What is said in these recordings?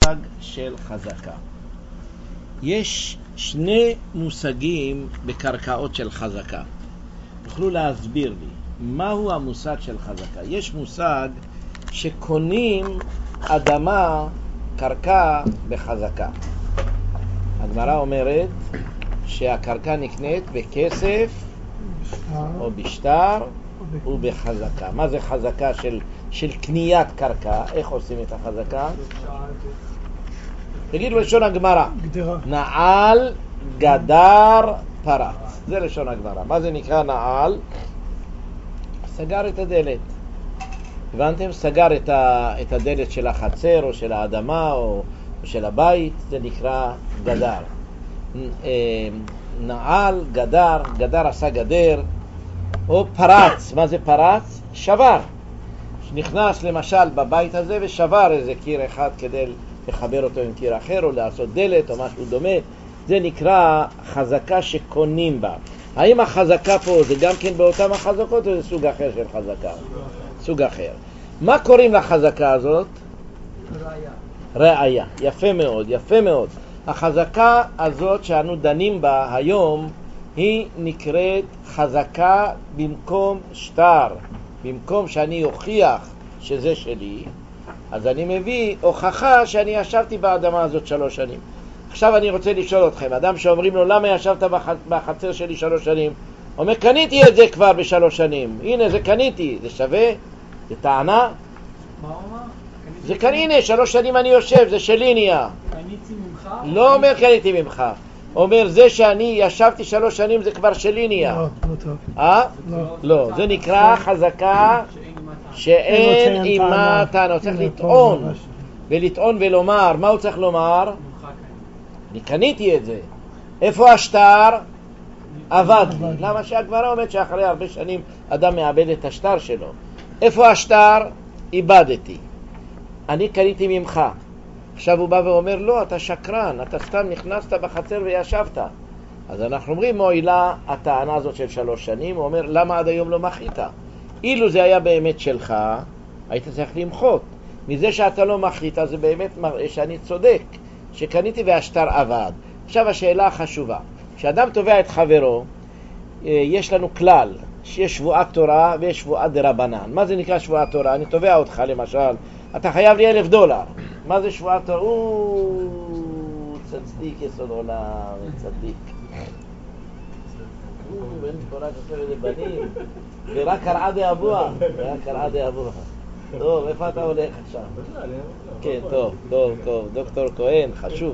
המושג של חזקה. יש שני מושגים בקרקעות של חזקה. תוכלו להסביר לי מהו המושג של חזקה? יש מושג שקונים אדמה, קרקע בחזקה. הגמרא אומרת שהקרקע נקנית בכסף או בשטר ובחזקה. מה זה חזקה של קניית קרקע? איך עושים את החזקה? תגידו לשון הגמרא. נעל, גדר, פרץ. זה לשון הגמרא. מה זה נקרא נעל? סגר את הדלת. הבנתם? סגר את הדלת של החצר או של האדמה או של הבית. זה נקרא גדר. נעל, גדר, גדר עשה גדר. או פרץ. מה זה פרץ? שבר. שנכנס למשל בבית הזה ושבר איזה קיר אחד כדי לחבר אותו עם קיר אחר או לעשות דלת או משהו דומה. זה נקרא חזקה שקונים בה. האם החזקה פה זה גם כן באותם החזקות או זה סוג אחר של חזקה? סוג אחר. מה קוראים לחזקה הזאת? ראיה. יפה מאוד, יפה מאוד. החזקה הזאת שאנו דנים בה היום היא נקראת חזקה במקום שטר. במקום שאני אוכיח שזה שלי, אז אני מביא הוכחה שאני ישבתי באדמה הזאת 3 שנים. עכשיו אני רוצה לשאול אתכם, אדם שאומרים לו למה ישבת בחצר שלי 3 שנים? אומר קניתי את זה כבר ב3 שנים. הנה זה קניתי, זה שווה? זה טענה? מה הוא אמר? זה הנה 3 שנים אני יושב, זה שלי נהיה. קניתי ממך? לא אומר קניתי ממך. אומר זה שאני ישבתי 3 שנים זה כבר שלי נהיה. לא טוב. לא, זה נקרא חזקה שאין עימה טענה. הוא צריך לטעון ולטעון ולומר. מה הוא צריך לומר? אני קניתי את זה. איפה השטר? עבד לי. למה שהגמרא אומרת שאחרי הרבה שנים אדם מאבד את השטר שלו? איפה השטר? איבדתי. אני קניתי ממך. עכשיו הוא בא ואומר לא, אתה שקרן, אתה סתם נכנסת בחצר וישבת. אז אנחנו אומרים מועילה הטענה הזאת של 3 שנים. הוא אומר למה עד היום לא מחית? אילו זה היה באמת שלך היית צריך למחות. מזה שאתה לא מחית זה באמת מראה שאני צודק שקניתי והשטר עבד. עכשיו השאלה החשובה, כשאדם תובע את חברו יש לנו כלל שיש שבועת תורה ויש שבועת דרבנן. מה זה נקרא שבועת תורה? אני תובע אותך למשל, אתה חייב לי $1,000. מה זה שבועת תורה? צדיק יסוד עולם, צדיק. בן תורה כסר לבנים ורק קרעה דאבוה. טוב, איפה אתה הולך עכשיו? כן, טוב, דוקטור כהן, חשוב.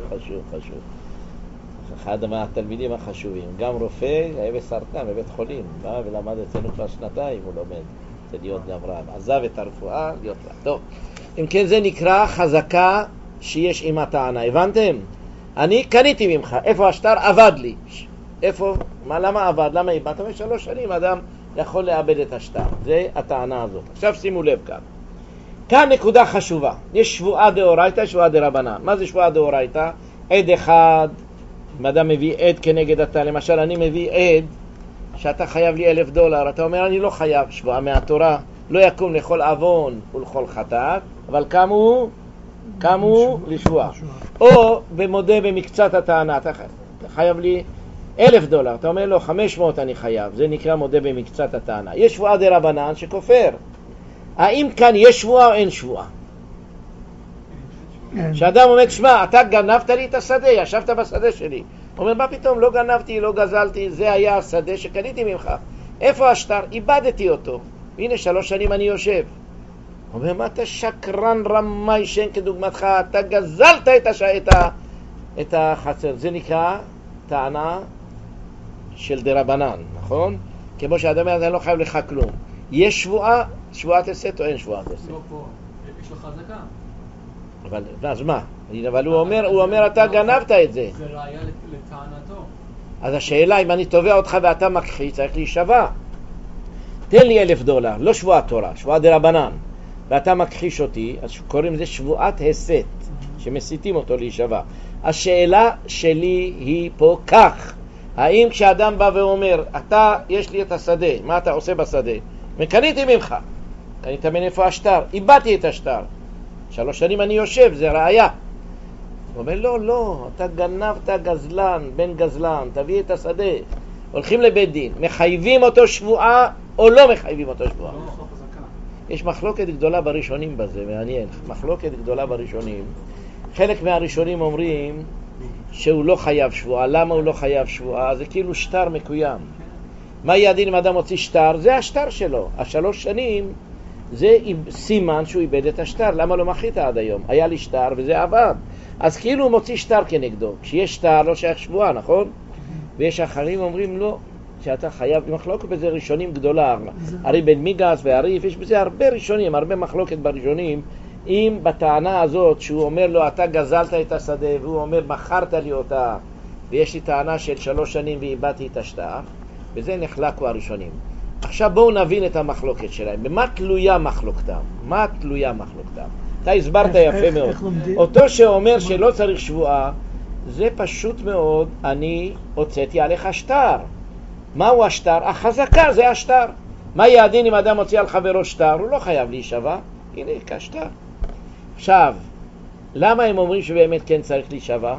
אחד מהתלמידים החשובים, גם רופא, היה בסרטן, בבית חולים, בא ולמד אצלנו כבר 2 הוא לומד, זה להיות גם רב, עזב את הרפואה, להיות רב. טוב, אם כן זה נקרא חזקה שיש עם הטענה, הבנתם? אני קניתי ממך, איפה השטר? עבד לי. איפה? למה עבד? למה איבדת? 3 שנים אדם יכול לאבד את השטר, זה הטענה הזאת. עכשיו שימו לב כאן נקודה חשובה. יש שבועה דאורייתא, שבועה דרבנן. מה זה שבועה דאורייתא? עד אחד, אם אדם מביא עד כנגד אתה, למשל אני מביא עד שאתה חייב לי $1,000, אתה אומר אני לא חייב, שבועה מהתורה, לא יקום לכל עוון ולכל חטאת, אבל קמו לשבועה. או במודה במקצת הטענה, אתה חייב לי $1,000, אתה אומר לו 500 אני חייב, זה נקרא מודה במקצת הטענה. יש שבועה דרבנן שכופר. האם כאן יש שבועה או אין שבועה? שאדם אומר, שמע, אתה גנבת לי את השדה, ישבת בשדה שלי. אומר, מה פתאום, לא גנבתי, לא גזלתי, זה היה השדה שקניתי ממך. איפה השטר? איבדתי אותו. הנה 3 שנים אני יושב. אומר, מה אתה שקרן רמאי שאין כדוגמתך, אתה גזלת את החצר. זה נקרא טענה של דרבנן, נכון? כמו שאדם אומר, אני לא חייב לך כלום. יש שבועה, שבועת עשת או אין שבועת עשת? לא פה, יש לו חזקה. אז מה? אבל הוא אומר אתה גנבת את זה. זה ראיה לטענתו. אז השאלה אם אני תובע אותך ואתה מכחיש, צריך להישבע. תן לי $1,000, לא שבועת תורה, שבועת דרבנן, ואתה מכחיש אותי, אז קוראים לזה שבועת הסת, שמסיתים אותו להישבע. השאלה שלי היא פה כך, האם כשאדם בא ואומר אתה יש לי את השדה, מה אתה עושה בשדה? קניתי ממך, קנית מאיפה השטר? איבדתי את השטר, 3 שנים אני יושב, זה ראיה. הוא אומר, לא, לא, אתה גנבת גזלן, בן גזלן, תביא את השדה. הולכים לבית דין, מחייבים אותו שבועה או לא מחייבים אותו שבועה? יש מחלוקת גדולה בראשונים בזה, מעניין, מחלוקת גדולה בראשונים. חלק מהראשונים אומרים שהוא לא חייב שבועה. למה הוא לא חייב שבועה? זה כאילו שטר מקוים. מה יהיה הדין אם אדם מוציא שטר? זה השטר שלו. 3 שנים זה סימן שהוא איבד את השטר. למה לא מחית עד היום? היה לי שטר וזה עבד. אז כאילו הוא מוציא שטר כנגדו. כשיש שטר לא שייך שבועה, נכון? ויש אחרים אומרים לא, שאתה חייב. מחלוקת בזה ראשונים גדולה. הרי בן מיגס והריף, יש בזה הרבה ראשונים, הרבה מחלוקת בראשונים. אם בטענה הזאת שהוא אומר לו אתה גזלת את השדה והוא אומר מכרת לי אותה ויש לי טענה של 3 שנים ואיבדתי את השטר, בזה נחלקו הראשונים. עכשיו בואו נבין את המחלוקת שלהם. במה תלויה מחלוקתם? מה תלויה מחלוקתם? אתה הסברת יפה מאוד. אותו שאומר שלא צריך שבועה, זה פשוט מאוד, אני הוצאתי עליך שטר. מהו השטר? החזקה זה השטר. מה יהיה הדין אם אדם מוציא על חברו שטר? הוא לא חייב להישבע. הנה, כשטר. עכשיו, למה הם אומרים שבאמת כן צריך להישבע?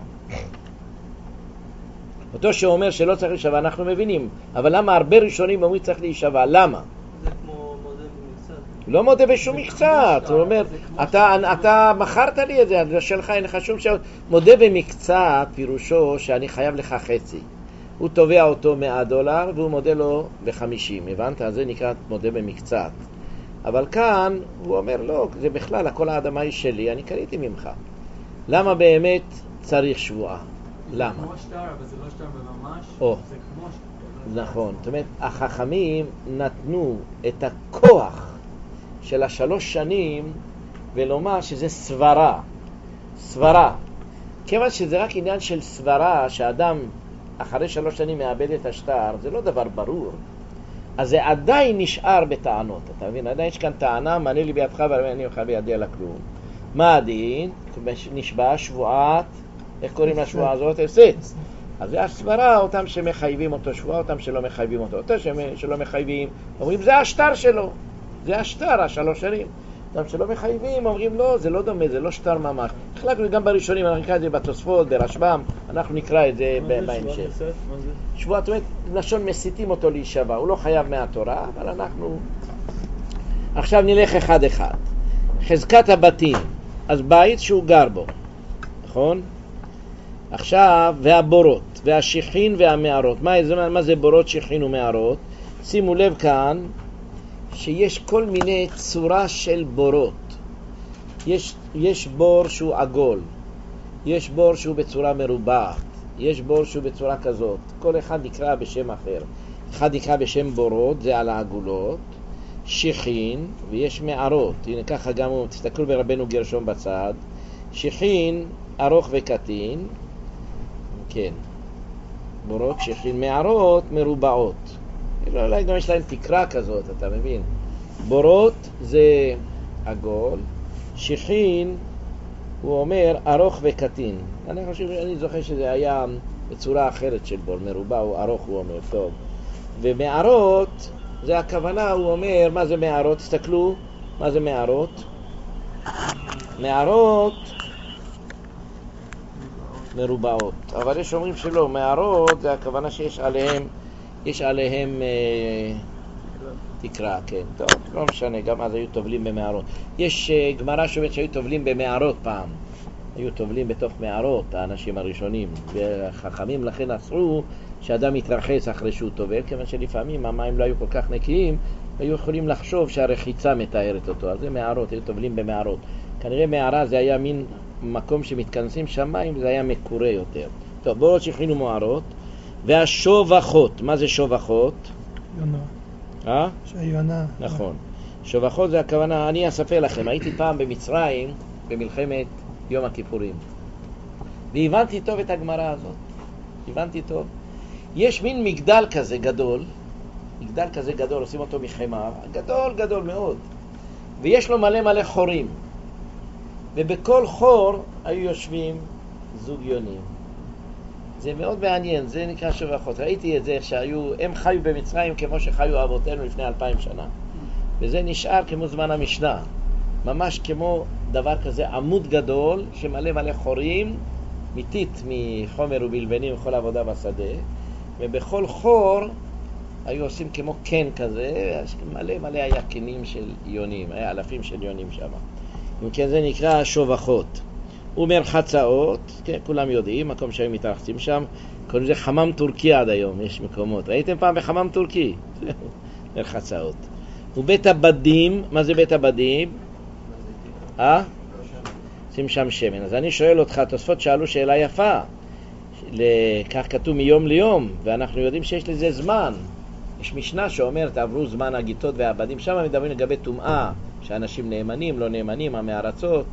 אותו שאומר שלא צריך להישבע, אנחנו מבינים. אבל למה הרבה ראשונים אומרים צריך להישבע? למה? זה כמו מודה במקצת. לא מודה בשום מקצת. הוא אומר, אתה מכרת לי את זה, זה שלך, אין לך שום שעות. מודה במקצת, פירושו שאני חייב לך חצי. הוא תובע אותו $100 והוא מודה לו ב-50. הבנת? אז זה נקרא מודה במקצת. אבל כאן הוא אומר, לא, זה בכלל, הכל האדמה היא שלי, אני קניתי ממך. למה באמת צריך שבועה? למה? זה כמו שטר, אבל זה לא שטר בממש. או. זה כמו שטר. נכון. זאת אומרת, החכמים נתנו את הכוח של 3 שנים ולומר שזה סברה. סברה. כיוון שזה רק עניין של סברה, שאדם אחרי 3 שנים מאבד את השטר, זה לא דבר ברור. אז זה עדיין נשאר בטענות, אתה מבין? עדיין יש כאן טענה, מענה לי בידך ואני אוכל בידי על הכלום. מה הדין? נשבע שבועת, איך קוראים לשבועה הזאת? הפסד. אז זה הסברה, אותם שמחייבים אותו שבועה, אותם שלא מחייבים אותו. אותם שלא מחייבים, אומרים זה השטר שלו, זה השטר, 3 שנים. אותם שלא מחייבים, אומרים לא, זה לא דומה, זה לא שטר ממש. החלקנו גם בראשונים, אנחנו נקרא את זה בתוספות, ברשב"ם, אנחנו נקרא את זה בהמשך. שבועה, זאת אומרת, לשון מסיתים אותו להישבע, הוא לא חייב מהתורה, אבל אנחנו... עכשיו נלך אחד אחד. חזקת הבתים, אז בית שהוא גר בו, נכון? עכשיו, והבורות, והשיחין והמערות. מה זה בורות, שיחין ומערות? שימו לב כאן, שיש כל מיני צורה של בורות. יש בור שהוא עגול, יש בור שהוא בצורה מרובעת, יש בור שהוא בצורה כזאת. כל אחד נקרא בשם אחר. אחד נקרא בשם בורות, זה על העגולות, שיחין, ויש מערות. הנה ככה גם, תסתכלו ברבנו גרשום בצד. שיחין, ארוך וקטין, כן. בורות, שיחין, מערות, מרובעות. אולי גם יש להם תקרה כזאת, אתה מבין? בורות זה עגול, שיחין הוא אומר ארוך וקטין. אני זוכר שזה היה בצורה אחרת של בור, מרובע הוא ארוך, הוא אומר, טוב. ומערות זה הכוונה, הוא אומר, מה זה מערות? תסתכלו, מה זה מערות? מערות מרובעות, אבל יש אומרים שלא, מערות זה הכוונה שיש עליהם תקרה, כן, טוב, לא משנה, גם אז היו טובלים במערות. יש גמרא שאומרת שהיו טובלים במערות פעם, היו טובלים בתוך מערות, האנשים הראשונים, וחכמים לכן אסרו שאדם יתרחץ אחרי שהוא טובל, כיוון שלפעמים המים לא היו כל כך נקיים, היו יכולים לחשוב שהרחיצה מתארת אותו, אז זה מערות, היו טובלים במערות. כנראה מערה זה היה מין מקום שמתכנסים שמים, זה היה מקורה יותר. טוב, בואו שכינו מערות. והשובחות, מה זה שובחות? יונה. שיונה. נכון. שובחות זה הכוונה, אני אספר לכם, הייתי פעם במצרים במלחמת יום הכיפורים. והבנתי טוב את הגמרא הזאת. הבנתי טוב. יש מין מגדל כזה גדול, עושים אותו מחמר, גדול מאוד. ויש לו מלא חורים. ובכל חור היו יושבים זוג יונים. זה מאוד מעניין, זה נקרא שובחות. ראיתי את זה הם חיו במצרים כמו שחיו אבותינו לפני 2000 שנה. וזה נשאר כמו זמן המשנה. ממש כמו דבר כזה, עמוד גדול שמלא חורים, מיתית מחומר ובלבנים וכל עבודה בשדה, ובכל חור היו עושים כמו קן כזה, מלא היה קנים של יונים, היה אלפים של יונים שם. אם כן זה נקרא שובחות. ומרחצאות, כן, כולם יודעים, מקום שהיו מתרחצים שם, קוראים לזה חמם טורקי עד היום, יש מקומות. ראיתם פעם בחמם טורקי? מרחצאות. ובית הבדים, מה זה בית הבדים? שים שם שמן. אז אני שואל אותך, תוספות שאלו שאלה יפה, כך כתוב מיום ליום, ואנחנו יודעים שיש לזה זמן. יש משנה שאומרת, עברו זמן הגיטות והעבדים, שם מדברים לגבי טומאה, שאנשים נאמנים, לא נאמנים, המארצות,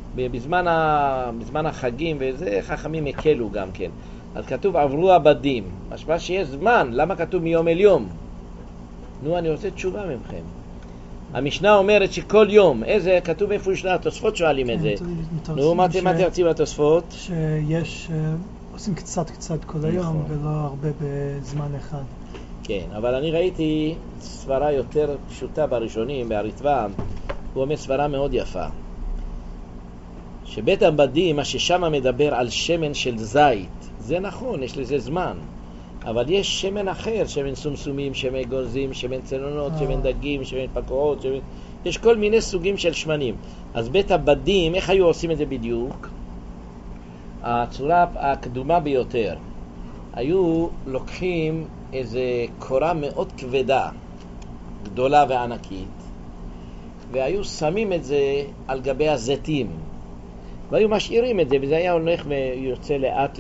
בזמן החגים, וזה חכמים הקלו גם כן. אז כתוב עברו עבדים, משמע שיש זמן, למה כתוב מיום אל יום? נו, אני רוצה תשובה ממכם. המשנה אומרת שכל יום, איזה כתוב איפה ישנה, התוספות שואלים את זה. נו, מה תרצים התוספות? שיש, עושים קצת כל היום, ולא הרבה בזמן אחד. כן, אבל אני ראיתי סברה יותר פשוטה בראשונים, באריתב"א, הוא אומר סברה מאוד יפה. שבית הבדים, מה ששם מדבר על שמן של זית, זה נכון, יש לזה זמן. אבל יש שמן אחר, שמן סומסומים, שמן גוזים, שמן צנונות, שמן דגים, שמן פקועות, יש כל מיני סוגים של שמנים. אז בית הבדים, איך היו עושים את זה בדיוק? הצורה הקדומה ביותר, היו לוקחים איזו קורה מאוד כבדה, גדולה וענקית, והיו שמים את זה על גבי הזיתים, והיו משאירים את זה, וזה היה הולך ויוצא לאט,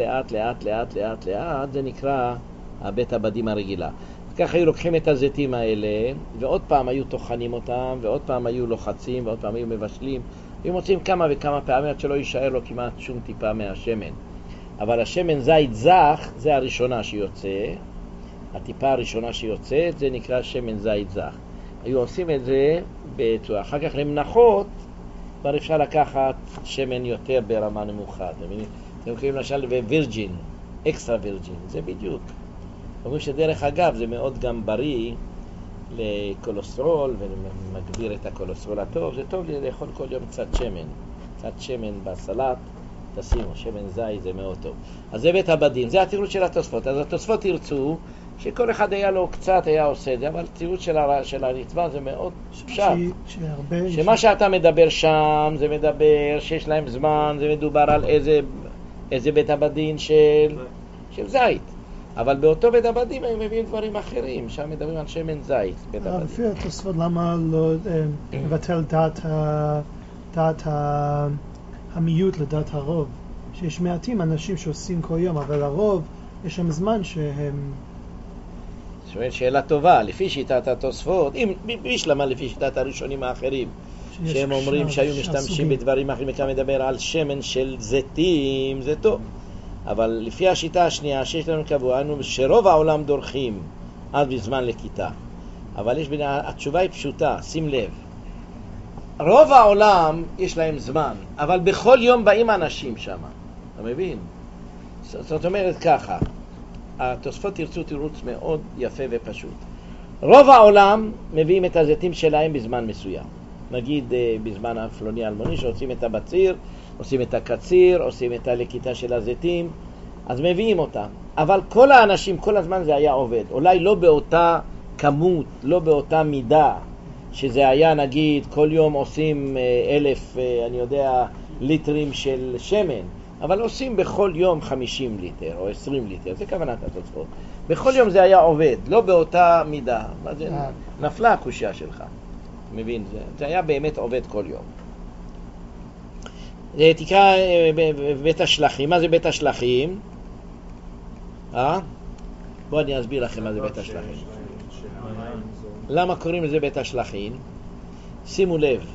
זה נקרא הבית הבדים הרגילה. ככה היו לוקחים את הזיתים האלה, ועוד פעם היו טוחנים אותם, ועוד פעם היו לוחצים, ועוד פעם היו מבשלים, היו מוצאים כמה וכמה פעמים עד שלא יישאר לו כמעט שום טיפה מהשמן. אבל השמן זית זך, זה הראשונה שיוצא, הטיפה הראשונה שיוצאת, זה נקרא שמן זית זך. היו עושים את זה בצורה, אחר כך למנחות, כבר אפשר לקחת שמן יותר ברמה נמוכה. אתם יכולים למשל בווירג'ין, אקסטרה וירג'ין, זה בדיוק. אומרים שדרך אגב זה מאוד גם בריא לקולסטרול ומגביר את הקולסטרול הטוב. זה טוב לאכול כל יום קצת שמן בסלט, תשימו, שמן זית זה מאוד טוב. אז זה בית הבדים, זה התירוץ של התוספות. אז התוספות ירצו שכל אחד היה לו קצת היה עושה את זה, אבל התירוץ של הרצפה זה מאוד פשט. שמה שאתה מדבר שם, זה מדבר שיש להם זמן, זה מדובר על איזה בית הבדים של זית. אבל באותו בית הבדים הם מביאים דברים אחרים, שם מדברים על שמן זית, בית הבדים. לפי התוספות, למה לא לבטל דעת המיעוט לדעת הרוב? שיש מעטים אנשים שעושים כל יום, אבל הרוב יש שם זמן שהם... זאת אומרת, שאלה טובה, לפי שיטת התוספות, אם בשלמה לפי שיטת הראשונים האחרים, שהם אומרים שהיו משתמשים בדברים אחרים, וכאן מדבר על שמן של זיתים, זה טוב. אבל לפי השיטה השנייה שיש לנו קבוע, שרוב העולם דורכים עד בזמן לכיתה. אבל התשובה היא פשוטה, שים לב. רוב העולם יש להם זמן, אבל בכל יום באים אנשים שם. אתה מבין? זאת אומרת ככה, התוספות תרצו תירוץ מאוד יפה ופשוט. רוב העולם מביאים את הזיתים שלהם בזמן מסוים. נגיד בזמן הפלוני אלמוני שעושים את הבציר, עושים את הקציר, עושים את הלקיטה של הזיתים, אז מביאים אותם. אבל כל האנשים, כל הזמן זה היה עובד. אולי לא באותה כמות, לא באותה מידה, שזה היה נגיד כל יום עושים 1,000, אני יודע, ליטרים של שמן, אבל עושים בכל יום 50 ליטר או 20 ליטר, זה כוונת התוספות. בכל יום זה היה עובד, לא באותה מידה. זה נפלה הקושיה שלך. מבין? זה היה באמת עובד כל יום. תקרא בית השלחים. מה זה בית השלחים? בואו אני אסביר לכם מה זה בית השלחים. למה קוראים לזה בית השלחים? שימו לב,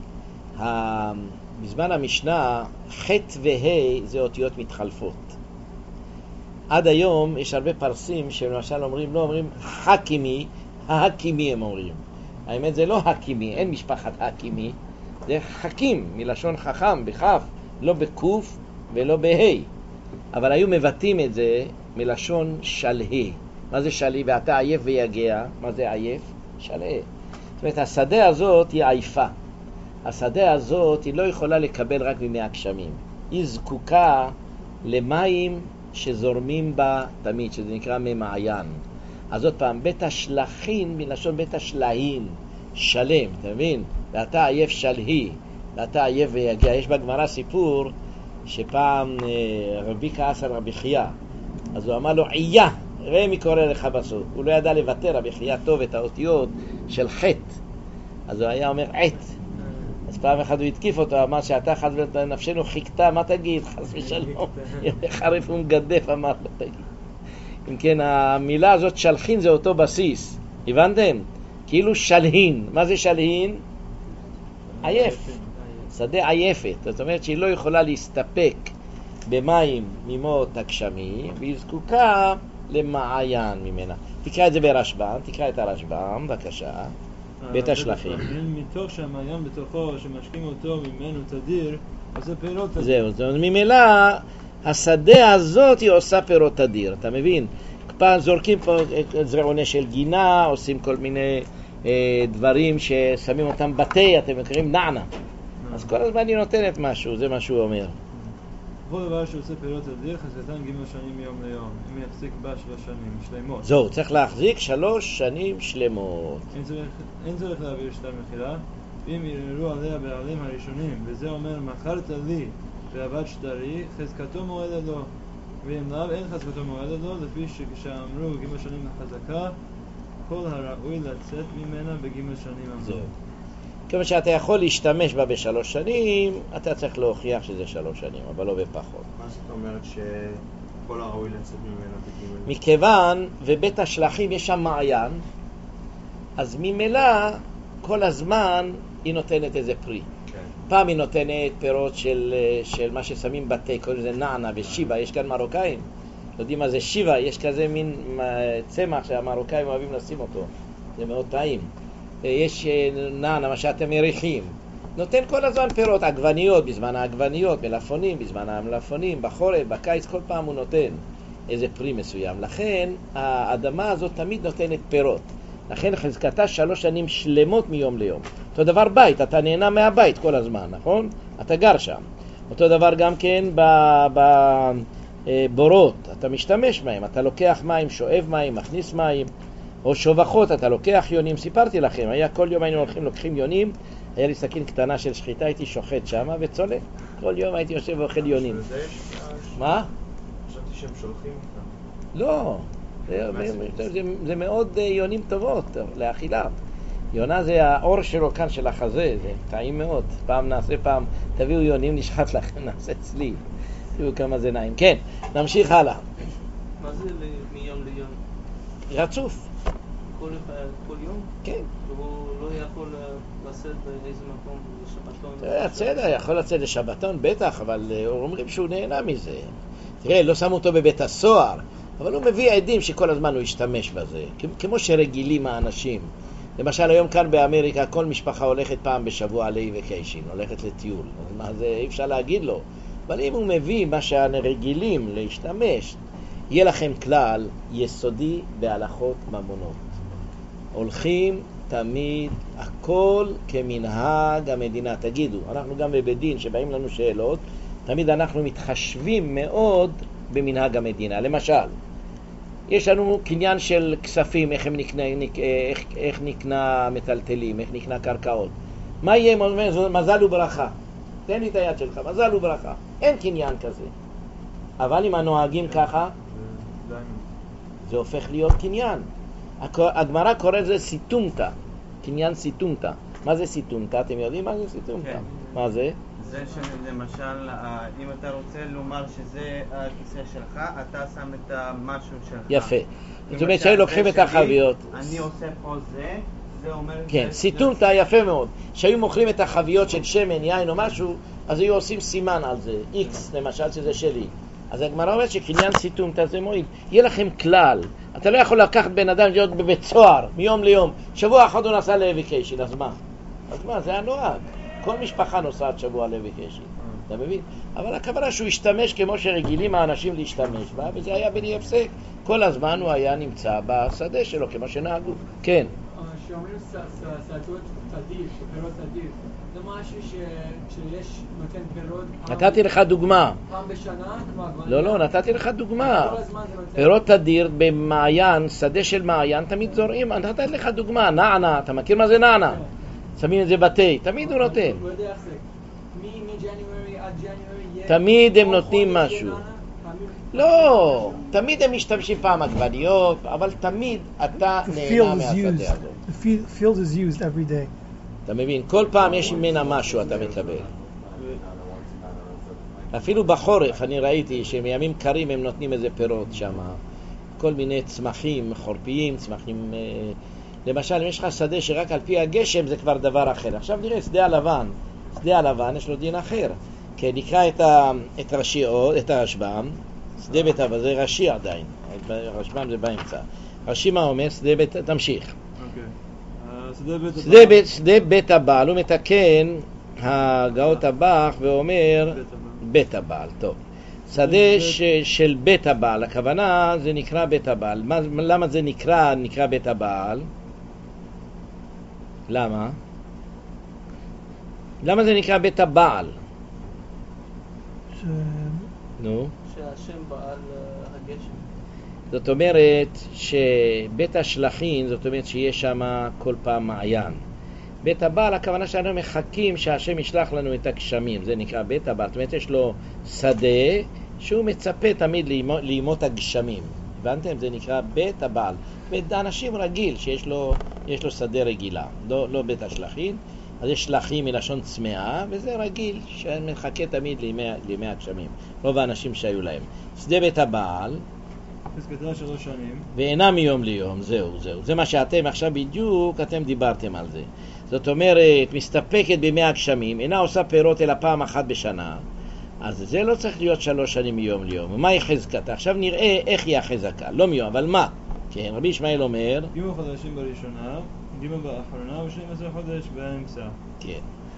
בזמן המשנה ח' וה' זה אותיות מתחלפות. עד היום יש הרבה פרסים שלמשל אומרים, לא אומרים חכימי, הקימי הם אומרים. האמת זה לא הקימי, אין משפחת הקימי, זה חכים, מלשון חכם, בכף, לא בקוף ולא בה'. אבל היו מבטאים את זה מלשון שלהי. מה זה שלהי? ואתה עייף ויגע. מה זה עייף? שלהי. זאת אומרת, השדה הזאת היא עייפה. השדה הזאת היא לא יכולה לקבל רק ממי הגשמים. היא זקוקה למים שזורמים בה תמיד, שזה נקרא ממעיין. אז עוד פעם, בית השלחין, מלשון בית השלהין, שלם, אתה מבין? ואתה עייף שלהי, ואתה עייף ויגיע. יש בגמרא סיפור שפעם רבי כעס על רבי חייא, אז הוא אמר לו עיה, ראה מי קורא לך בסוף. הוא לא ידע לוותר, רבי חייא טוב את האותיות של חטא, אז הוא היה אומר עת. אז פעם אחד הוא התקיף אותו, אמר שאתה חס ונפשנו חיכתה, מה תגיד? חס ושלום, חריף ומגדף, אמר לו תגיד. אם כן, המילה הזאת שלחין זה אותו בסיס, הבנתם? כאילו שלהין. מה זה שלהין? עייף, שדה עייפת. זאת אומרת שהיא לא יכולה להסתפק במים ממות הגשמי, והיא זקוקה למעיין ממנה. תקרא את זה ברשב"ם, תקרא את הרשב"ם, בבקשה. בית השלחין. מתוך שהמעיין בתוכו, שמשקים אותו ממנו תדיר, עושה פירות תדיר. זהו, זאת אומרת, ממילא השדה הזאת היא עושה פירות תדיר, אתה מבין? פעם זורקים פה זרעוני של גינה, עושים כל מיני דברים ששמים אותם בתי, אתם מכירים נענה. אז כל הזמן היא נותנת משהו, זה מה שהוא אומר. כל דבר שעושה פירות תדיר, חזקתן ג' שנים מיום ליום. אם יחזיק בה 3 שנים שלמות. זהו, צריך להחזיק 3 שנים שלמות. אין צריך להעביר שטר מחילה, ואם יררו עליה בעלים הראשונים, וזה אומר, מכרת לי ועבד שטרי, חזקתו מועדת לו. ואם לאו, אין חזקתו מועדת לו, לפי שכשאמרו ג' שנים לחזקה, כל הראוי לצאת ממנה בג' שנים אמרו. זהו. כיוון שאתה יכול להשתמש בה ב3 שנים, אתה צריך להוכיח שזה 3 שנים, אבל לא בפחות. מה זאת אומרת שכל הראוי לצאת ממנה בג'? מכיוון, ובית השלחים יש שם מעיין, אז ממילא כל הזמן היא נותנת איזה פרי. כן. פעם היא נותנת פירות של מה ששמים בתי, קוראים לזה נענה ושיבה. יש כאן מרוקאים, יודעים מה זה שיבה, יש כזה מין צמח שהמרוקאים אוהבים לשים אותו, זה מאוד טעים. יש נענה, מה שאתם מריחים, נותן כל הזמן פירות, עגבניות בזמן העגבניות, מלפונים בזמן המלפונים, בחורף, בקיץ, כל פעם הוא נותן איזה פרי מסוים. לכן האדמה הזאת תמיד נותנת פירות, לכן חזקתה 3 שנים שלמות מיום ליום. אותו דבר בית, אתה נהנה מהבית כל הזמן, נכון? אתה גר שם. אותו דבר גם כן בבורות, אתה משתמש מים, אתה לוקח מים, שואב מים, מכניס מים, או שובחות, אתה לוקח יונים. סיפרתי לכם, היה כל יום היינו הולכים, לוקחים יונים, היה לי סכין קטנה של שחיטה, הייתי שוחט שם וצולק. כל יום הייתי יושב ואוכל יונים. מה? חשבתי שהם שולחים אותם. לא, זה מאוד יונים טובות לאכילה. יונה זה האור שלו כאן של החזה, זה טעים מאוד. פעם נעשה, פעם תביאו יונים, נשחט לכם, נעשה אצלי. תראו כמה זה נעים. כן, נמשיך הלאה. מה זה מיום ליום? רצוף. כל יום? כן. והוא לא יכול לצאת באיזה מקום לשבתון? בסדר, יכול לצאת לשבתון, בטח, אבל אומרים שהוא נהנה מזה. תראה, לא שמו אותו בבית הסוהר, אבל הוא מביא עדים שכל הזמן הוא ישתמש בזה, כמו שרגילים האנשים. למשל, היום כאן באמריקה, כל משפחה הולכת פעם בשבוע לאיבקיישן, הולכת לטיול. אז מה זה, אי אפשר להגיד לו. אבל אם הוא מביא מה שהרגילים להשתמש, יהיה לכם כלל יסודי בהלכות ממונות. הולכים תמיד הכל כמנהג המדינה. תגידו, אנחנו גם בבית דין שבאים לנו שאלות, תמיד אנחנו מתחשבים מאוד במנהג המדינה. למשל, יש לנו קניין של כספים, איך נקנה מטלטלים, איך נקנה קרקעות. מה יהיה? מזל וברכה. תן לי את היד שלך, מזל וברכה. אין קניין כזה. אבל אם הנוהגים ככה, זה הופך להיות קניין. הגמרא קורא לזה סיטומטה, קניין סיטומטה. מה זה סיטומטה? אתם יודעים מה זה סיטומטה? כן. מה זה? זה שלמשל, אם אתה רוצה לומר שזה הכיסא שלך, אתה שם את המשהו שלך. יפה. זאת אומרת שהיו לוקחים את החביות. אני עושה פה זה אומר... כן, סיטומטה יפה מאוד. שהיו מוכרים את החביות של שמן, יין או משהו, אז היו עושים סימן על זה. X למשל שזה שלי. אז הגמרא אומרת שקניין סיטומטה זה מועיל. יהיה לכם כלל. אתה לא יכול לקחת בן אדם להיות בבית סוהר מיום ליום. שבוע אחד הוא נסע לאביקיישן, אז מה? אז מה? זה הנוהג. כל משפחה נוסעת שבוע לאביקיישן. אתה מבין? אבל הכוונה שהוא השתמש כמו שרגילים האנשים להשתמש בה, וזה היה בלי הפסק. כל הזמן הוא היה נמצא בשדה שלו כמו שנהגו. כן. שאומרים סעדות תדיר, שפירות תדיר, זה משהו שיש נותן פירות נתתי לך דוגמה. פעם בשנה? לא, נתתי לך דוגמה. כל הזמן זה נותן. פירות תדיר במעיין, שדה של מעיין, תמיד זורעים. נתתי לך דוגמה, נענה, אתה מכיר מה זה נענה? שמים את זה בתי, תמיד הוא נותן. הוא יודע איך זה. מג'נוארי עד ג'נוארי. תמיד הם נותנים משהו. לא, תמיד הם משתמשים פעם עגבניות, אבל תמיד אתה נהנה מהשדה הזאת. The field is used every day. אתה מבין? כל פעם יש ממנה משהו אתה מקבל. אפילו בחורף אני ראיתי שמימים קרים הם נותנים איזה פירות שם. כל מיני צמחים, חורפיים, צמחים... למשל, אם יש לך שדה שרק על פי הגשם זה כבר דבר אחר. עכשיו נראה, שדה הלבן. שדה הלבן יש לו דין אחר. כי נקרא את רשיעות, את הרשב"ם. שדה בית הבא, זה רשי עדיין. רשב"ם זה באמצע. רשי מה אומר? שדה בית... תמשיך. שדה בית הבעל, הוא מתקן הגאות הבח ואומר בית הבעל, טוב. שדה של בית הבעל, הכוונה זה נקרא בית הבעל. למה זה נקרא בית הבעל? למה? למה זה נקרא בית הבעל? נו? שהשם בעל הגשם. זאת אומרת שבית השלחין, זאת אומרת שיש שם כל פעם מעיין. בית הבעל, הכוונה שאנחנו מחכים שהשם ישלח לנו את הגשמים, זה נקרא בית הבעל. זאת אומרת יש לו שדה שהוא מצפה תמיד לימות הגשמים. הבנתם? זה נקרא בית הבעל. בית האנשים רגיל שיש לו שדה רגילה, לא בית השלחין. אז יש שלחים מלשון צמאה, וזה רגיל שמחכה תמיד לימי הגשמים. רוב האנשים שהיו להם. שדה בית הבעל חזקתה 3 שנים. ואינה מיום ליום, זהו. זה מה שאתם עכשיו בדיוק, אתם דיברתם על זה. זאת אומרת, מסתפקת בימי הגשמים, אינה עושה פירות אלא פעם אחת בשנה, אז זה לא צריך להיות 3 שנים מיום ליום. מה היא חזקתה? עכשיו נראה איך היא החזקה, לא מיום, אבל מה? כן, רבי ישמעאל אומר... ג' חודשים בראשונה, ג' באחרונה ו12 חודש באמצע. כן.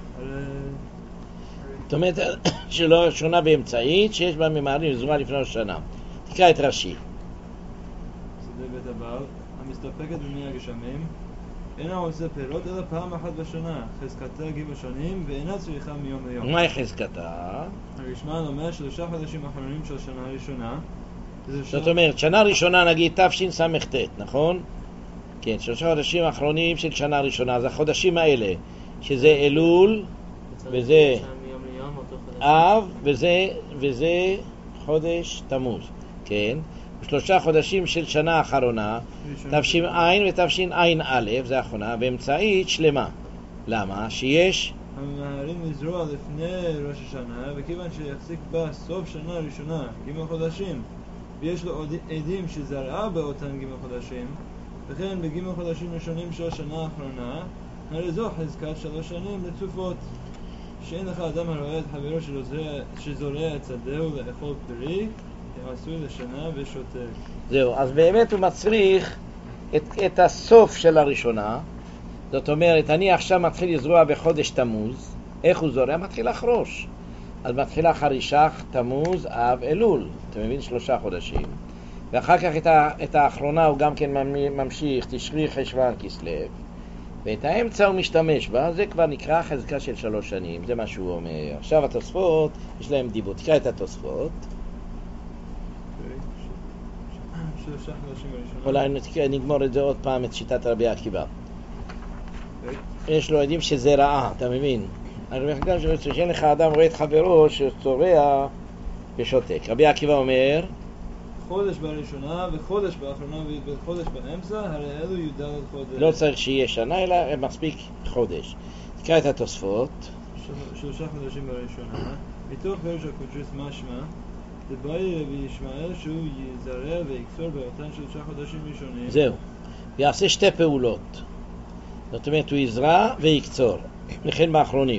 זאת אומרת, שלא שונה באמצעית, שיש בה ממהרים זמן לפני השנה. תקרא את רש"י. שדה בית הבעל, המסתפקת במי הגשמים, אינה עושה פירות אלא פעם אחת בשנה, חזקתה ג' שנים ואינה צריכה מיום ליום. מה היא חזקתה? הרשמ"ל אומר 3 חודשים האחרונים של שנה ראשונה. זאת אומרת, שנה ראשונה נגיד תשס"ט, נכון? כן, 3 חודשים האחרונים של שנה ראשונה, אז החודשים האלה, שזה אלול, וזה אב, וזה חודש תמוז, כן? 3 חודשים של שנה האחרונה, תש"ע ותשע"א, זה האחרונה, באמצעית שלמה. למה? שיש... הממהרים לזרוע לפני ראש השנה, וכיוון שיחזיק בה סוף שנה ראשונה, ג' חודשים, ויש לו עדים שזרעה באותן ג' חודשים, וכן בג' חודשים ראשונים של השנה האחרונה, הרי זו חזקת 3 שנים לצופות. שאין לך אדם הרואה את חברו שזורע את שדהו לאכול פרי, עשוי לשנה ושותק. זהו, אז באמת הוא מצריך את הסוף של הראשונה. זאת אומרת, אני עכשיו מתחיל לזרוע בחודש תמוז. איך הוא זורע? מתחיל לחרוש. אז מתחילה חרישך, תמוז, אב, אלול. אתה מבין? 3 חודשים. ואחר כך את האחרונה הוא גם כן ממשיך, תשרי, חשוון, כסלו. ואת האמצע הוא משתמש בה, זה כבר נקרא חזקה של 3 שנים. זה מה שהוא אומר. עכשיו התוספות, יש להם דיבור. תקרא את התוספות. 3 חודשים אולי בראשונה. נגמור את זה עוד פעם, את שיטת רבי עקיבא. יש לו עדים שזה רעה, אתה מבין? רבי עקיבא שאין לך אדם רואה את חברו שצורע ושותק. רבי עקיבא אומר חודש בראשונה וחודש באחרונה וחודש באמצע, הרי אלו י"ד חודש. לא צריך שיהיה שנה, אלא מספיק חודש. תקרא את התוספות. 3 חודשים בראשונה, מתוך פירוש הקודש משמע, דבאי רבי ישמעאל שהוא יזרע ויקצור באותן 3 חודשים ראשונים. זהו, יעשה 2 פעולות. זאת אומרת, הוא יזרע ויקצור, וכן באחרונים.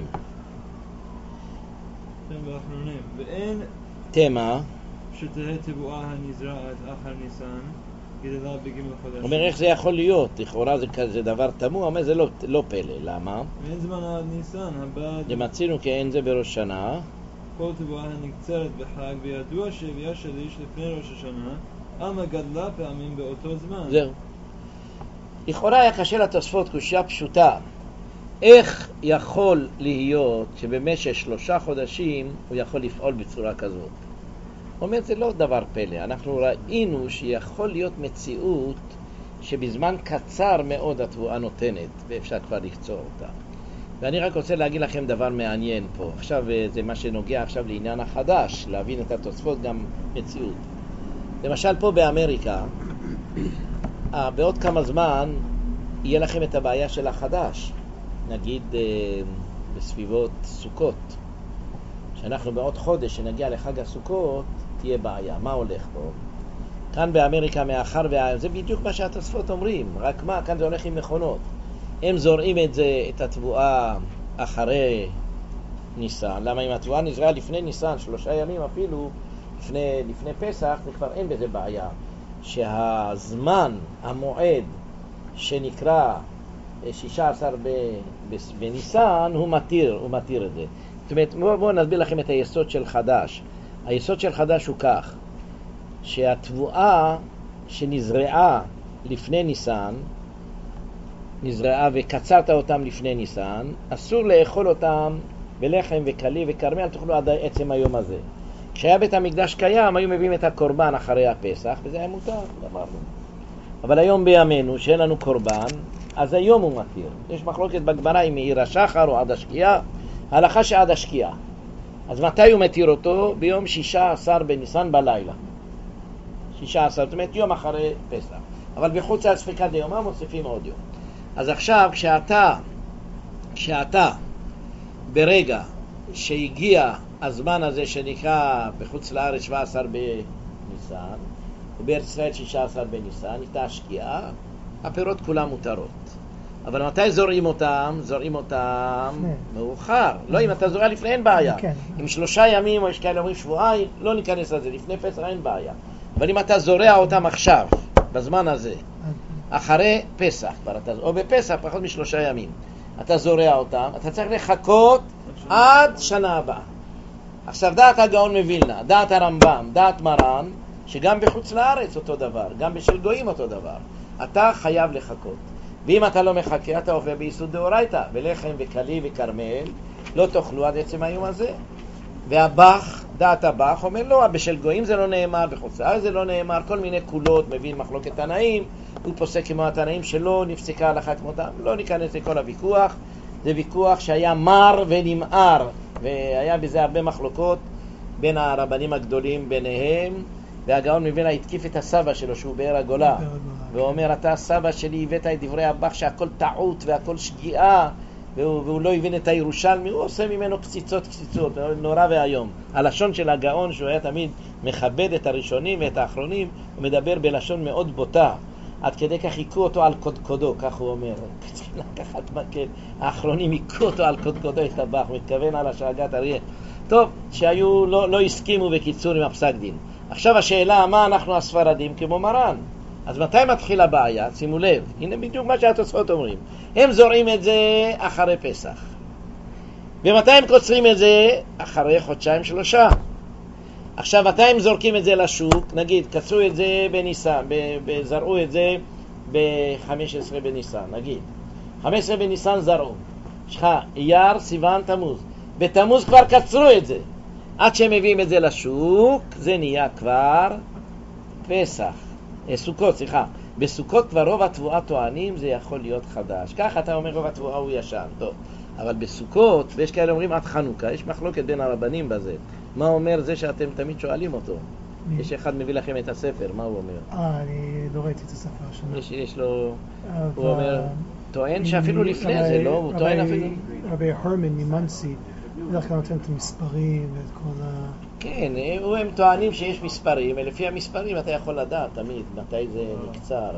כן, באחרונים. ואין תמה, שתהא תבואה הנזרעת אחר ניסן, גדלה בג' חודשים. אומר איך זה יכול להיות? לכאורה זה דבר תמוה, אומר זה לא פלא. למה? ואין זמן עד ניסן, הבא... למצינו כי אין זה בראש שנה. כל תבואה הנקצרת בחג, וידוע שהביאה של איש לפני ראש השנה, עלמא גדלה פעמים באותו זמן. זהו. לכאורה היה קשה לתוספות קושיה פשוטה. איך יכול להיות שבמשך 3 חודשים הוא יכול לפעול בצורה כזאת? הוא אומר, זה לא דבר פלא. אנחנו ראינו שיכול להיות מציאות שבזמן קצר מאוד התבואה נותנת, ואפשר כבר לקצור אותה. ואני רק רוצה להגיד לכם דבר מעניין פה. עכשיו זה מה שנוגע עכשיו לעניין החדש, להבין את התוספות גם מציאות. למשל פה באמריקה, בעוד כמה זמן יהיה לכם את הבעיה של החדש. נגיד בסביבות סוכות. שאנחנו בעוד חודש שנגיע לחג הסוכות, תהיה בעיה. מה הולך פה? כאן באמריקה מאחר זה בדיוק מה שהתוספות אומרים. רק מה? כאן זה הולך עם מכונות. הם זורעים את התבואה אחרי ניסן. למה אם התבואה נזרעה לפני ניסן, 3 ימים אפילו, לפני פסח, זה כבר אין בזה בעיה. שהזמן, המועד שנקרא 16 בניסן, הוא מתיר את זה. זאת אומרת, בואו נסביר לכם את היסוד של חדש. היסוד של חדש הוא כך, שהתבואה שנזרעה לפני ניסן, נזרעה וקצרת אותם לפני ניסן, אסור לאכול אותם בלחם וקלי וקרמל, תאכלו עד עצם היום הזה. כשהיה בית המקדש קיים, היו מביאים את הקורבן אחרי הפסח, וזה היה מותר, אמרנו. אבל היום בימינו, שאין לנו קורבן, אז היום הוא מתיר. יש מחלוקת בגמרא אם מעיר השחר או עד השקיעה, ההלכה שעד השקיעה. אז מתי הוא מתיר אותו? ביום 16 בניסן בלילה. 16, זאת אומרת יום אחרי פסח. אבל בחוץ על ספיקת יומם מוסיפים עוד יום. אז עכשיו כשאתה ברגע שהגיע הזמן הזה שנקרא בחוץ לארץ 17 בניסן, ובארץ ישראל 16 בניסן, איתה השקיעה, הפירות כולם מותרות. אבל מתי זורעים אותם? זורעים אותם מאוחר. לא, אם אתה זורע לפני אין בעיה. אם 3 ימים או יש כאלה אומרים שבועיים, לא ניכנס לזה. לפני פסח אין בעיה. אבל אם אתה זורע אותם עכשיו, בזמן הזה, אחרי פסח, או בפסח פחות מ3 ימים, אתה זורע אותם, אתה צריך לחכות עד שנה הבאה. עכשיו דעת הגאון מווילנה, דעת הרמב"ם, דעת מרן, שגם בחוץ לארץ אותו דבר, גם בשל גויים אותו דבר. אתה חייב לחכות. ואם אתה לא מחכה, אתה עובר ביסוד דאורייתא, ולחם וקלי וקרמל לא תאכלו עד עצם היום הזה. והבח, דעת הבח, אומר לא, בשל גויים זה לא נאמר, בחוץ לארץ זה לא נאמר, כל מיני קולות, מבין מחלוקת תנאים, הוא פוסק כמו התנאים שלא נפסקה הלכה כמותם. לא ניכנס לכל הוויכוח, זה ויכוח שהיה מר ונמהר, והיה בזה הרבה מחלוקות בין הרבנים הגדולים ביניהם, והגאון מווילנה התקיף את הסבא שלו שהוא באר הגולה, ואומר, אתה הסבא שלי הבאת את דברי הבח שהכל טעות והכל שגיאה, והוא לא הבין את הירושלמי, הוא עושה ממנו קציצות, נורא והיום. הלשון של הגאון, שהוא היה תמיד מכבד את הראשונים ואת האחרונים, הוא מדבר בלשון מאוד בוטה, עד כדי כך היכו אותו על קודקודו, כך הוא אומר. צריכים לקחת מקל, האחרונים היכו אותו על קודקודו את הבח, מתכוון על השאגת אריה. טוב, שהיו לא הסכימו בקיצור עם הפסק דין. עכשיו השאלה, מה אנחנו הספרדים כמו מרן? אז מתי מתחיל הבעיה? שימו לב, הנה בדיוק מה שהתוספות אומרים. הם זורעים את זה אחרי פסח. ומתי הם קוצרים את זה? אחרי 1-3 חודשים. עכשיו, מתי הם זורקים את זה לשוק? נגיד, קצרו את זה בניסן, זרעו את זה ב-15 בניסן, נגיד. 15 בניסן זרעו. יש לך אייר, סיוון, תמוז. בתמוז כבר קצרו את זה. עד שהם מביאים את זה לשוק, זה נהיה כבר פסח. סוכות, סליחה. בסוכות כבר רוב התבואה טוענים, זה יכול להיות חדש. ככה אתה אומר רוב התבואה הוא ישן. טוב. אבל בסוכות, ויש כאלה אומרים עד חנוכה, יש מחלוקת בין הרבנים בזה. מה אומר זה שאתם תמיד שואלים אותו? יש אחד מביא לכם את הספר, מה הוא אומר? אני לא ראיתי את הספר השנה. יש לו, הוא אומר, טוען שאפילו לפני זה, לא? הוא טוען אפילו... רבי הרמן ממנסי, בדרך כלל נותן את המספרים ואת כל ה... כן, הם טוענים שיש מספרים, ולפי המספרים אתה יכול לדעת תמיד מתי זה נקצר,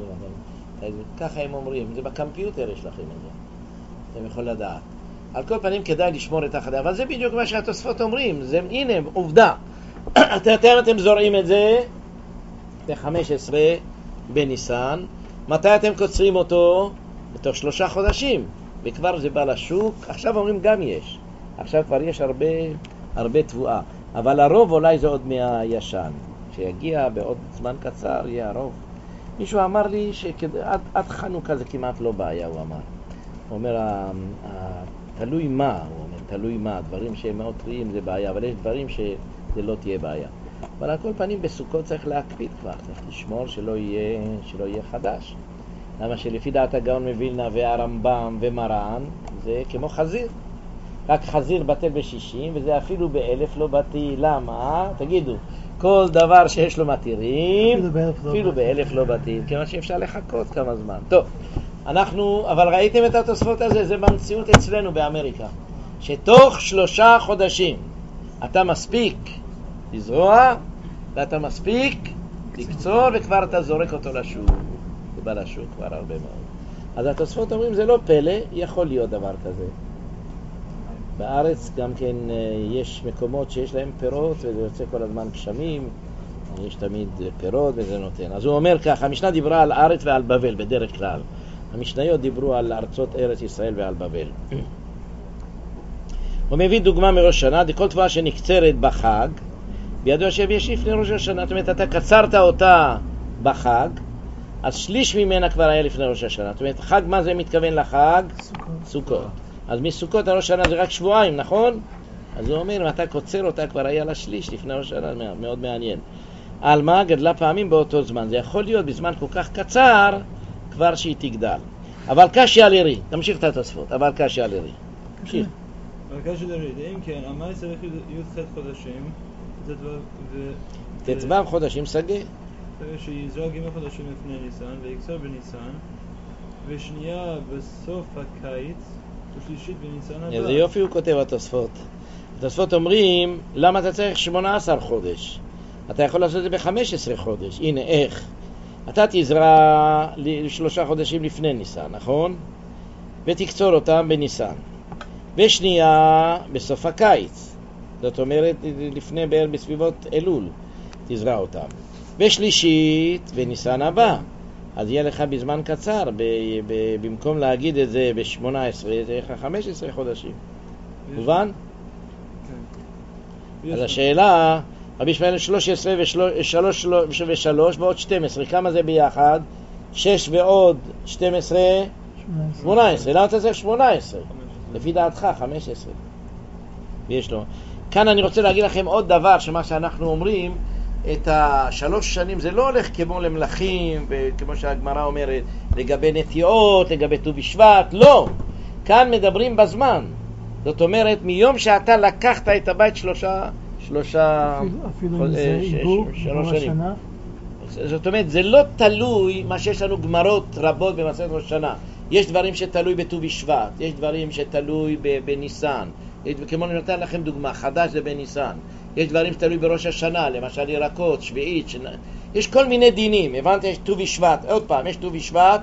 ככה הם אומרים, זה בקמפיוטר יש לכם את זה, אתם יכול לדעת. על כל פנים כדאי לשמור את החדה, אבל זה בדיוק מה שהתוספות אומרים, זה, הנה, עובדה. אתם זורעים את זה ב-15 בניסן, מתי אתם קוצרים אותו? בתוך 3 חודשים, וכבר זה בא לשוק, עכשיו אומרים גם יש, עכשיו כבר יש הרבה תבואה, אבל הרוב אולי זה עוד מהישן, שיגיע בעוד זמן קצר יהיה הרוב. מישהו אמר לי שעד חנוכה זה כמעט לא בעיה, הוא אמר. הוא אומר, תלוי מה, הוא אומר, תלוי מה, דברים שהם מאוד טריים זה בעיה, אבל יש דברים שזה לא תהיה בעיה. אבל על כל פנים בסוכות צריך להקפיד כבר, צריך לשמור שלא יהיה חדש. למה שלפי דעת הגאון מווילנה והרמב"ם ומרן זה כמו חזיר. רק חזיר בטל ב-60 וזה אפילו ב-1000 לא בטל. למה? תגידו, כל דבר שיש לו מתירים אפילו ב-1000 לא בטל, כיוון שאפשר לחכות כמה זמן. טוב, אבל ראיתם את התוספות הזה? זה במציאות אצלנו באמריקה, שתוך 3 חודשים אתה מספיק לזרוע ואתה מספיק לקצור וכבר אתה זורק אותו לשוק. זה בא לשוק כבר הרבה מאוד. אז התוספות אומרים זה לא פלא, יכול להיות דבר כזה. בארץ גם כן יש מקומות שיש להם פירות וזה יוצא כל הזמן גשמים, יש תמיד פירות וזה נותן. אז הוא אומר כך, המשנה דיברה על ארץ ועל בבל בדרך כלל. המשניות דיברו על ארצות ארץ ישראל ועל בבל. הוא מביא דוגמה מראש שנה, כל תבואה שנקצרת בחג, בידוע שיש לפני ראש השנה, זאת אומרת, אתה קצרת אותה בחג, אז שליש ממנה כבר היה לפני ראש השנה. זאת אומרת, חג מה זה מתכוון לחג? סוכות. אז מסוכות הראש השנה זה רק שבועיים, נכון? אז הוא אומר, אם אתה קוצר אותה כבר היה לה שליש לפני ראש השנה, מאוד מעניין. על מה גדלה פעמים באותו זמן. זה יכול להיות בזמן כל כך קצר, כבר שהיא תגדל. אבל קשי על ירי, תמשיך את התוספות, אבל קשי על ירי. תמשיך. אבל קשי על ירי, אם כן, המאי צריך י"ח חודשים, תצבע חודשים סגי. שיזרע ג' חודשים לפני ניסן, ויקצר בניסן, ושנייה בסוף הקיץ, ושלישית בניסן הבא. איזה יופי הוא כותב התוספות. התוספות אומרים, למה אתה צריך 18 חודש? אתה יכול לעשות את זה ב-15 חודש. הנה, איך? אתה תזרע 3 חודשים לפני ניסן, נכון? ותקצור אותם בניסן. ושנייה בסוף הקיץ. זאת אומרת, לפני בערך בסביבות אלול תזרע אותם. ושלישית בניסן הבא. אז יהיה לך בזמן קצר, במקום להגיד את זה ב-18, זה יהיה לך 15 חודשים. מובן? כן. אז השאלה, רבי ישמעאל 13 ו-3 ועוד 12, כמה זה ביחד? 6 ועוד 12? 18. למה אתה צריך 18? לפי דעתך 15. ויש לו. כאן אני רוצה להגיד לכם עוד דבר, שמה שאנחנו אומרים, את 3 שנים זה לא הולך כמו למלכים, וכמו שהגמרא אומרת, לגבי נטיעות, לגבי ט"ו בשבט, לא. כאן מדברים בזמן. זאת אומרת, מיום שאתה לקחת את הבית 3 אפילו אם זה עיבור השנה? זאת אומרת, זה לא תלוי מה שיש לנו גמרות רבות במסכת ראש השנה. יש דברים שתלוי בט"ו בשבט, יש דברים שתלוי בניסן. כמו אני נותן לכם דוגמה, חדש זה בניסן. יש דברים שתלוי בראש השנה, למשל ירקות, שביעית, יש כל מיני דינים. הבנת? יש ט"ו בשבט, עוד פעם, יש ט"ו בשבט,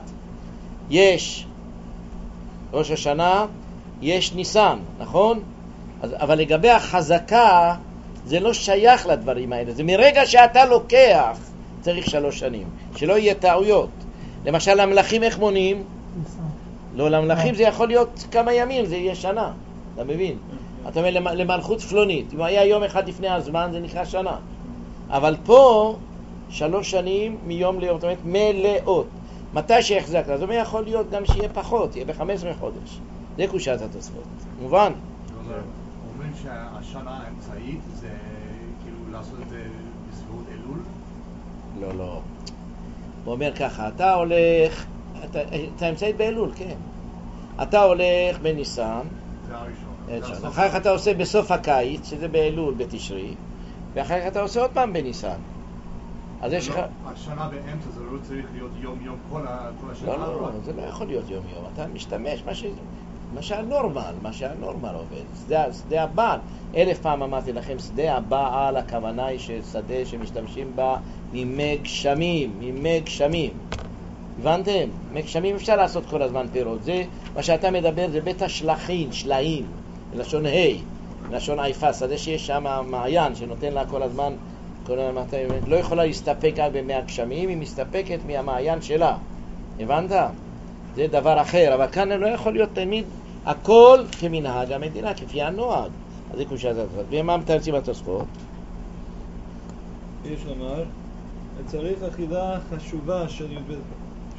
יש ראש השנה, יש ניסן, נכון? אבל לגבי החזקה, זה לא שייך לדברים האלה. זה מרגע שאתה לוקח, צריך 3 שנים. שלא יהיה טעויות. למשל, למלכים איך מונים? לא, למלכים זה יכול להיות כמה ימים, זה יהיה שנה. אתה מבין? אתה אומר למלכות פלונית. אם היה יום אחד לפני הזמן, זה נקרא שנה. אבל פה, 3 שנים מיום ליום, זאת אומרת, מלאות. מתי שיחזק? אז זה יכול להיות גם שיהיה פחות, יהיה ב-15 חודש. זה קושת התוספות. מובן? אומרים שהשנה האמצעית זה כאילו לעשות את זה בסביבות אלול? לא, לא. הוא אומר ככה, אתה הולך, אתה אמצעית באלול, כן. אתה הולך בניסן, זה הראשון. אחר כך אתה עושה בסוף הקיץ, שזה באלול, בתשרי, ואחר כך אתה עושה עוד פעם בניסן. אז יש לך... השנה באמצע זה לא צריך להיות יום-יום כל השנה? לא, זה לא יכול להיות יום-יום. אתה משתמש מה שהנורמל עובד. שדה הבעל. 1000 פעם אמרתי לכם, שדה הבעל, הכוונה היא ששדה שמשתמשים בה מימי גשמים. הבנתם? מגשמים אפשר לעשות כל הזמן פירות. זה, מה שאתה מדבר זה בית השלחין, שלעים, לשון לשון עיפה, שדה שיש שם מעיין שנותן לה כל הזמן, לא יכולה להסתפק רק במי הגשמים, היא מסתפקת מהמעיין שלה. הבנת? זה דבר אחר, אבל כאן לא יכול להיות תמיד הכל כמנהג המדינה, כפי הנוהג. אז זה קושי הזאת. ומה מתרצים התוספות? יש לומר, צריך אכילה חשובה של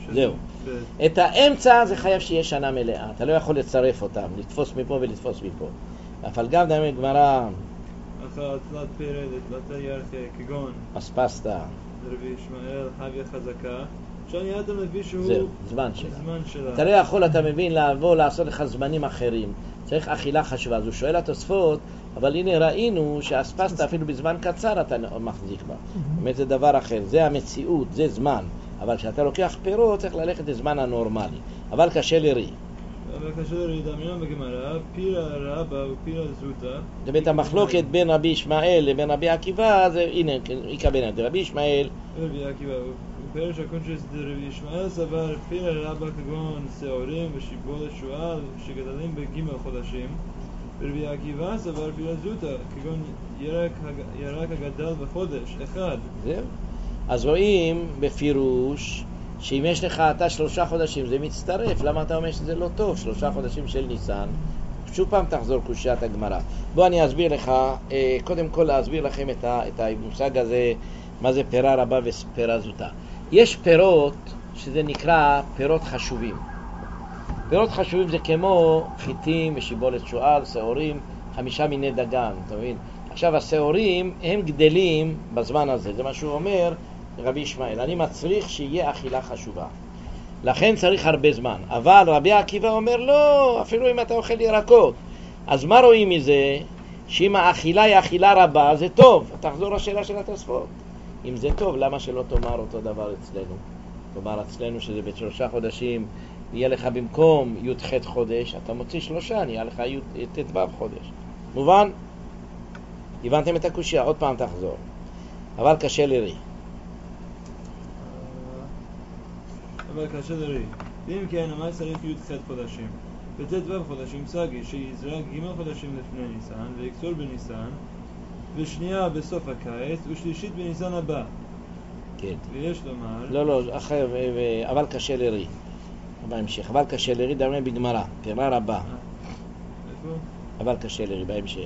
זהו. את האמצע זה חייב שיהיה שנה מלאה, אתה לא יכול לצרף אותם, לתפוס מפה ולתפוס מפה. אבל גם דמי גמרא אחת תלת פרד, תלת ירחה, כגון אספסתא, רבי ישמעאל, חביה חזקה, שאני אתם מביא שהוא זהו, זמן שלה. אתה לא יכול, אתה מבין, לבוא לעשות לך זמנים אחרים, צריך אכילה חשובה. אז הוא שואל התוספות, אבל הנה ראינו שהאספסתא אפילו בזמן קצר אתה מחזיק בה. באמת זה דבר אחר, זה המציאות, זה זמן. אבל כשאתה לוקח פירות צריך ללכת לזמן הנורמלי, אבל קשה לרי. אבל קשה לרי, דמיון בגמרא, פירה רבא ופירה זוטה. זאת אומרת, המחלוקת בין רבי ישמעאל לבין רבי עקיבא, זה הנה, יקבל את רבי ישמעאל. רבי עקיבא, ופרש הקונשס רבי ישמעאל סבר פירה רבא כגון שעורים ושיבולת שועל שגדלים בגימל חודשים. רבי עקיבא סבר פירה זוטה, כגון ירק הגדל בחודש, אחד. זהו. אז רואים בפירוש שאם יש לך אתה 3 חודשים זה מצטרף. למה אתה אומר שזה לא טוב? 3 חודשים של ניסן. שוב פעם תחזור קושיית הגמרא. בוא אני אסביר לך, קודם כל להסביר לכם את המושג הזה, מה זה פירה רבה ופירה זוטה. יש פירות שזה נקרא פירות חשובים. פירות חשובים זה כמו חיטים ושיבולת שועל, שעורים, 5 מיני דגן, אתה מבין? עכשיו השעורים הם גדלים בזמן הזה, זה מה שהוא אומר רבי ישמעאל, אני מצריך שיהיה אכילה חשובה, לכן צריך הרבה זמן. אבל רבי עקיבא אומר לא, אפילו אם אתה אוכל ירקות. אז מה רואים מזה? שאם האכילה היא אכילה רבה זה טוב. תחזור לשאלה של התוספות, אם זה טוב למה שלא תאמר אותו דבר אצלנו? תאמר אצלנו שזה ב3 חודשים יהיה לך במקום י"ח חודש אתה מוציא 3, יהיה לך ט"ו חודש. מובן? הבנתם את הקושיה? עוד פעם תחזור, אבל קשה לרי. אבל קשה לרי. ואם כן, מה צריך י"ח חודשים? בט"ו חודשים סגי, שיזרע ג' חודשים לפני ניסן, ויקצור בניסן, ושנייה בסוף הקיץ, ושלישית בניסן הבא. כן. ויש לומר... לא, אחר, אבל קשה לרי. בהמשך, אבל קשה לרי, דרמה בגמרא, פירה רבה. איפה? אבל קשה לרי, בהמשך.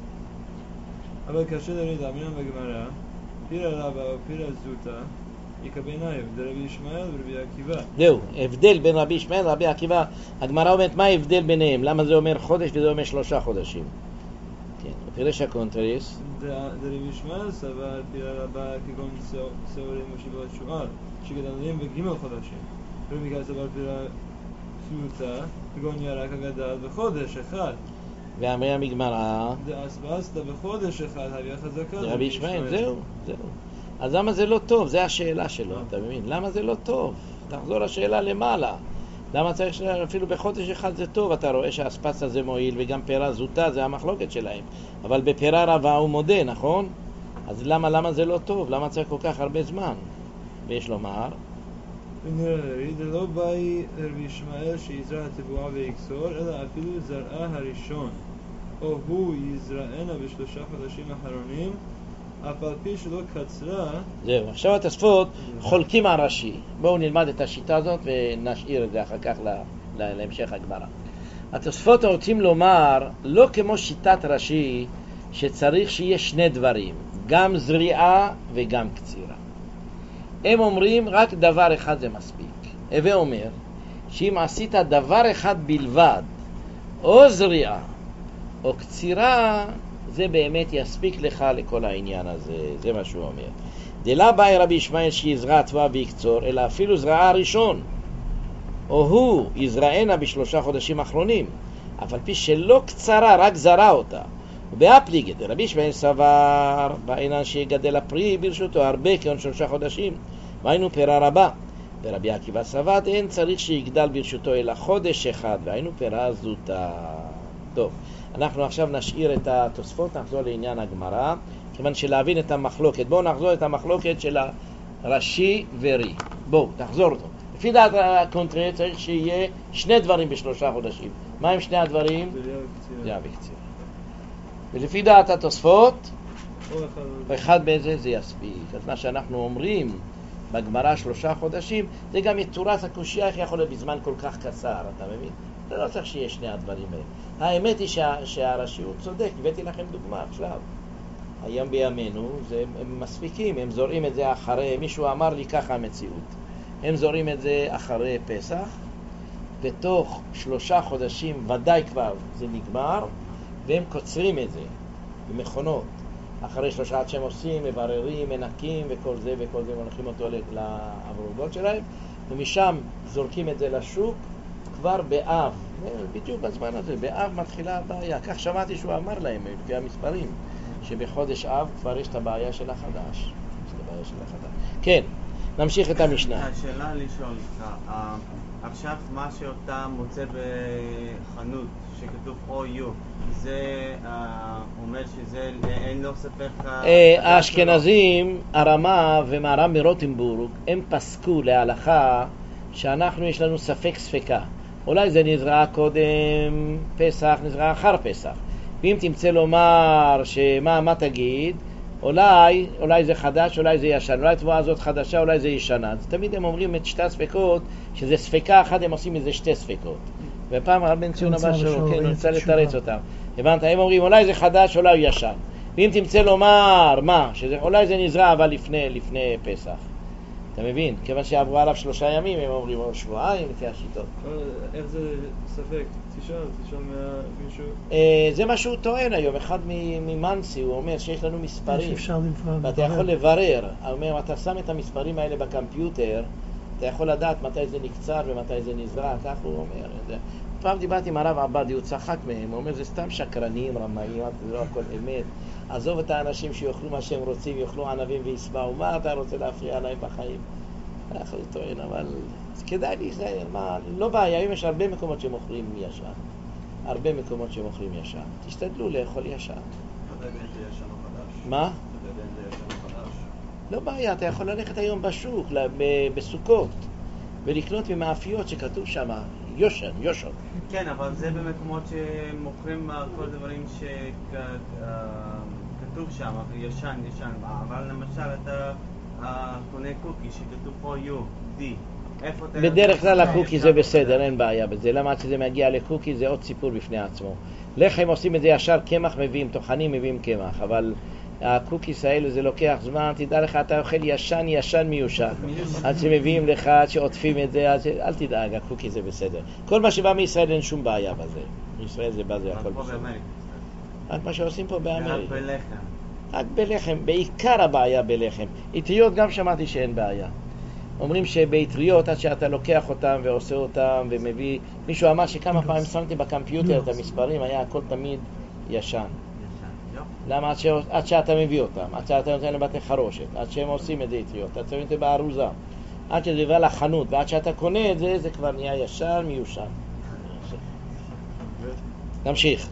אבל קשה לרי, דמיון בגמרא, פירה רבה ופירה זוטה, יקביניים, דרבי ישמעאל ורבי עקיבא. זהו, הבדל בין רבי ישמעאל ורבי עקיבא. הגמרא אומרת מה ההבדל ביניהם? למה זה אומר חודש וזה אומר 3 חודשים? כן, פירש הקונטריס. דרבי ישמעאל סבר פירה רבה כגון שעורים ושיבולת שועל, שגדלים בג' חודשים. רבי גל סבר פירה זוטה, כגון ירק הגדל בחודש אחד. ואמרי המגמרא דאספסתא בחודש אחד, הביאה חזקה. רבי ישמעאל, זהו. אז למה זה לא טוב? זה השאלה שלו, אתה מבין? למה זה לא טוב? תחזור לשאלה למעלה. למה צריך אפילו בחודש אחד זה טוב? אתה רואה שהאספסתא זה מועיל וגם פירה זוטה זה המחלוקת שלהם. אבל בפירה רבה הוא מודה, נכון? אז למה זה לא טוב? למה צריך כל כך הרבה זמן? ויש לומר זה לא באי רבי ישמעאל שיזרע התבואה ויקצור, אלא אפילו זרעה הראשון, או הוא יזרענה ב3 חודשים האחרונים, אף על פי שלא קצרה. זהו, עכשיו התוספות חולקים על רש"י. בואו נלמד את השיטה הזאת ונשאיר את זה אחר כך להמשך הגמרא. התוספות רוצים לומר, לא כמו שיטת רש"י, שצריך שיהיה 2 דברים, גם זריעה וגם קצירה. הם אומרים רק דבר אחד זה מספיק. הווה אומר שאם עשית דבר אחד בלבד, או זריעה או קצירה, זה באמת יספיק לך לכל העניין הזה. זה מה שהוא אומר. דלה באי רבי ישמעאל שיזרע תבואה ויקצור, אלא אפילו זרעה הראשון, או הוא יזרענה ב3 חודשים האחרונים, אף על פי שלא קצרה, רק זרע אותה. ובאפליגת רבי ישמעאל סבר בעינן שיגדל הפרי ברשותו הרבה כעון 3 חודשים, והיינו פירה רבה. ורבי עקיבא סבר אין צריך שיגדל ברשותו אלא חודש אחד, והיינו פירה זוטה. טוב, אנחנו עכשיו נשאיר את התוספות, נחזור לעניין הגמרא, כיוון שלהבין את המחלוקת. בואו נחזור את המחלוקת של רש"י ורי. בואו, תחזור אותו. לפי דעת הקונטרי צריך שיהיה 2 דברים ב3 חודשים. מה הם 2 הדברים? זריעה וקצירה. ולפי דעת התוספות, אחד באיזה זה יספיק. אז מה שאנחנו אומרים בגמרא 3 חודשים, זה גם צורת הקושיה, איך יכול להיות בזמן כל כך קצר, אתה מבין? זה לא צריך שיהיה 2 הדברים האלה. האמת היא שהרש"י הוא צודק, הבאתי לכם דוגמה עכשיו. היום בימינו, הם מספיקים, הם זורעים את זה אחרי, מישהו אמר לי ככה המציאות. הם זורים את זה אחרי פסח, בתוך 3 חודשים ודאי כבר זה נגמר, והם קוצרים את זה במכונות. אחרי 3 עד שהם עושים, מבררים, מנקים וכל זה, מונחים אותו לעבודות שלהם, ומשם זורקים את זה לשוק כבר באב. בדיוק בזמן הזה, באב מתחילה הבעיה. כך שמעתי שהוא אמר להם, לפי המספרים, שבחודש אב כבר יש את הבעיה של החדש. כן, נמשיך את המשנה. השאלה לשאול אותך, עכשיו מה שאתה מוצא בחנות שכתוב OU, זה אומר שזה אין לו ספק... האשכנזים, הרמה ומהר"ם מרוטנבורג, הם פסקו להלכה שאנחנו יש לנו ספק ספקה. אולי זה נזרע קודם פסח, נזרע אחר פסח. ואם תמצא לומר מה תגיד, אולי זה חדש, אולי זה ישן, אולי התבואה הזאת חדשה, אולי זה ישנה. אז תמיד הם אומרים את 2 ספקות, שזה ספקה אחת, הם עושים מזה 2 ספקות. ופעם הרב בן ציון אמר שהוא, כן, הוא רוצה לתרץ אותם. הבנת? הם אומרים, אולי זה חדש, אולי הוא ישן. ואם תמצא לומר, אולי זה נזרע, אבל לפני פסח. אתה מבין? כיוון שעברו עליו 3 ימים, הם אומרים, או שבועיים, לפי השיטות. איך זה ספק? תשאל מישהו? זה מה שהוא טוען היום, אחד ממנסי, הוא אומר שיש לנו מספרים. שאפשר לברר. ואתה יכול לברר. הוא אומר, אתה שם את המספרים האלה בקמפיוטר, אתה יכול לדעת מתי זה נקצר ומתי זה נזרע, כך הוא אומר. פעם דיברתי עם הרב עבדי, הוא צחק מהם, הוא אומר, זה סתם שקרנים, רמאים, זה לא הכל אמת. עזוב את האנשים שיאכלו מה שהם רוצים, יאכלו ענבים ויסבעו, מה אתה רוצה להפריע להם בחיים? כך הוא טוען, אבל כדאי להיזהר, לא בעיה, היום יש הרבה מקומות שמוכרים ישן. הרבה מקומות שמוכרים ישן. תשתדלו לאכול ישן. מה? לא בעיה, אתה יכול ללכת היום בשוק, בסוכות, ולקנות ממאפיות שכתוב שם, יושן. כן, אבל זה במקומות שמוכרים כל דברים שכתוב שם, ישן, אבל למשל אתה קונה קוקי שכתוב פה U, D. בדרך כלל הקוקי זה בסדר, אין בעיה בזה. למה שזה מגיע לקוקי זה עוד סיפור בפני עצמו. לחם עושים את זה ישר, קמח מביאים, טוחנים מביאים קמח, אבל הקוקיס האלה זה לוקח זמן, תדע לך, אתה אוכל ישן מיושן. עד שמביאים לך, עד שעוטפים את זה, אל תדאג, הקוקי זה בסדר. כל מה שבא מישראל אין שום בעיה בזה. מישראל זה בא, זה הכל בסדר. רק מה שעושים פה באמריקה. רק בלחם, בעיקר הבעיה בלחם. אטריות גם שמעתי שאין בעיה. אומרים שבאטריות, עד שאתה לוקח אותם ועושה אותם ומביא... מישהו אמר שכמה פעמים שמתי בקמפיוטר את המספרים, היה הכל תמיד ישן. למה? עד שאתה מביא אותם, עד שאתה נותן לבתי חרושת, עד שהם עושים את זה אטריות, עד שאתה נותן בארוזה, עד שזה בא לחנות, ועד שאתה קונה את זה, זה כבר נהיה ישן מיושן. נמשיך.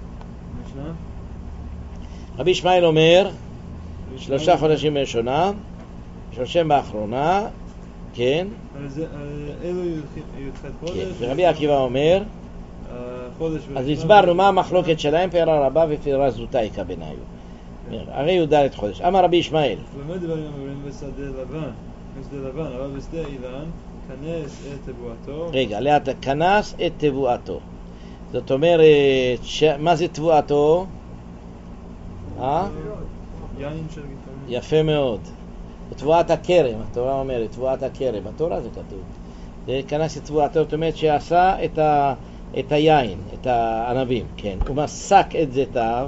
רבי ישמעאל אומר, 3 חודשים בראשונה, 3 באחרונה, כן. אלו י"ח חודש. ורבי עקיבא אומר, אז הסברנו מה המחלוקת שלהם, פירה רבה ופירה זוטאיקה ביניהם. הרי י"ד חודש. אמר רבי ישמעאל. באמת דברים אומרים בשדה לבן, אבל בשדה אילן, כנס את תבואתו. רגע, לאט כנס את תבואתו. זאת אומרת, מה זה תבואתו? יין של גיטון. יפה מאוד. תבואת הכרם, התורה אומרת, תבואת הכרם. בתורה זה כתוב. זה כנס את תבואתו, זאת אומרת שעשה את היין, את הענבים, כן. הוא מסק את זיתיו,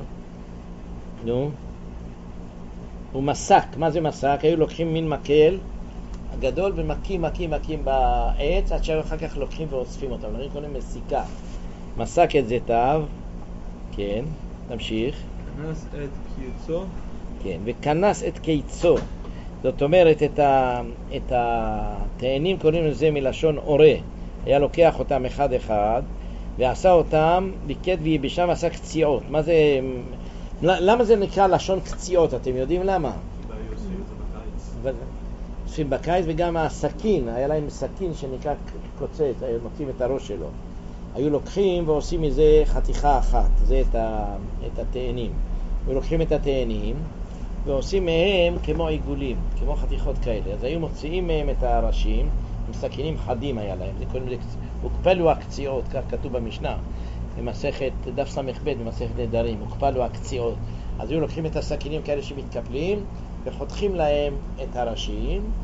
הוא מסק, מה זה מסק? היו לוקחים מין מקל הגדול ומקים בעץ, עד שאחר כך לוקחים ואוספים אותם. נראים קוראים מסיקה. מסק את זיתיו, כן, נמשיך. כנס את קיצו. כן, וכנס את קיצו. זאת אומרת, את התאנים קוראים לזה מלשון אורה. היה לוקח אותם אחד ועשה אותם בקט ויבשה ועשה קציעות. מה זה, למה זה נקרא לשון קציעות? אתם יודעים למה? עושים בקיץ, וגם הסכין, היה להם סכין שנקרא קוצץ, היו מוצאים את הראש שלו. היו לוקחים ועושים מזה חתיכה אחת, זה את התאנים. היו לוקחים את התאנים ועושים מהם כמו עיגולים, כמו חתיכות כאלה. אז היו מוציאים מהם את הראשים, עם סכינים חדים היה להם, זה קוראים לזה, הוקפלו הקציעות, כך כתוב במשנה, במסכת דף ס"ב, במסכת נדרים, הוקפלו הקציעות. אז היו לוקחים את הסכינים כאלה שמתקפלים, וחותכים להם את הראשים,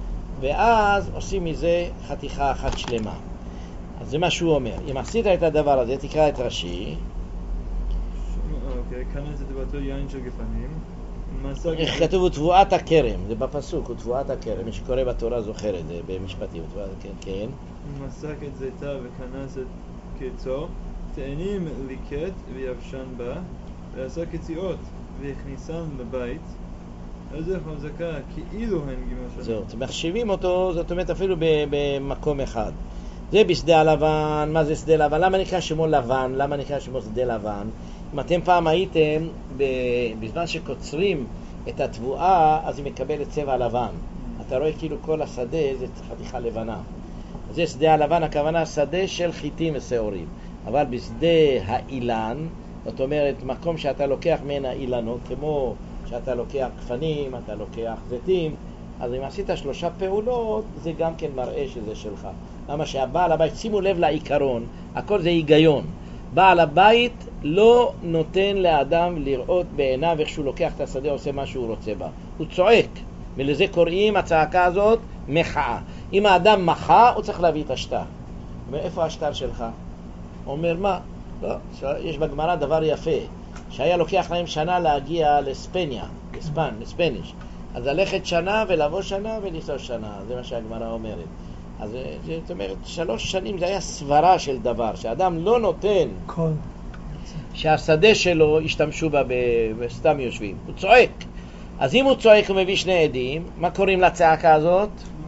ואז עושים מזה חתיכה אחת שלמה. אז זה מה שהוא אומר. אם עשית את הדבר הזה, תקרא את רש"י. אוקיי, כאן זה דבתו יין של גפנים. איך כתוב תבואת הכרם, זה בפסוק, הוא תבואת הכרם, מי שקורא בתורה זוכר את זה במשפטים, כן. מסק את זיתה וכנס את קצו, תאנים ליקט ויבשן בה, ועשה קציעות והכניסן לבית, אז זה חזקה כאילו הן גימל שנה. זהו, מחשיבים אותו, זאת אומרת אפילו במקום אחד. זה בשדה הלבן. מה זה שדה לבן? למה נקרא שמו לבן? למה נקרא שמו שדה לבן? אם אתם פעם הייתם, בזמן שקוצרים את התבואה, אז היא מקבלת צבע לבן. אתה רואה כאילו כל השדה זה חתיכה לבנה. זה שדה הלבן, הכוונה שדה של חיטים ושעורים. אבל בשדה האילן, זאת אומרת מקום שאתה לוקח מן האילנות, כמו שאתה לוקח כפנים, אתה לוקח זיתים, אז אם עשית 3 פעולות, זה גם כן מראה שזה שלך. למה שהבעל הבית, שימו לב לעיקרון, הכל זה היגיון. בעל הבית לא נותן לאדם לראות בעיניו איך שהוא לוקח את השדה, עושה מה שהוא רוצה בה. הוא צועק, ולזה קוראים הצעקה הזאת מחאה. אם האדם מחה, הוא צריך להביא את השטר. אומר, איפה השטר שלך? אומר, מה? לא, יש בגמרא דבר יפה, שהיה לוקח להם שנה להגיע לספניה, לספניש. אז ללכת שנה ולבוא שנה ולנסוע שנה, זה מה שהגמרא אומרת. אז זאת אומרת, 3 שנים זה היה סברה של דבר, שאדם לא נותן שהשדה שלו ישתמשו בה בסתם יושבים. הוא צועק. אז אם הוא צועק הוא מביא 2 עדים, מה קוראים לצעקה הזאת?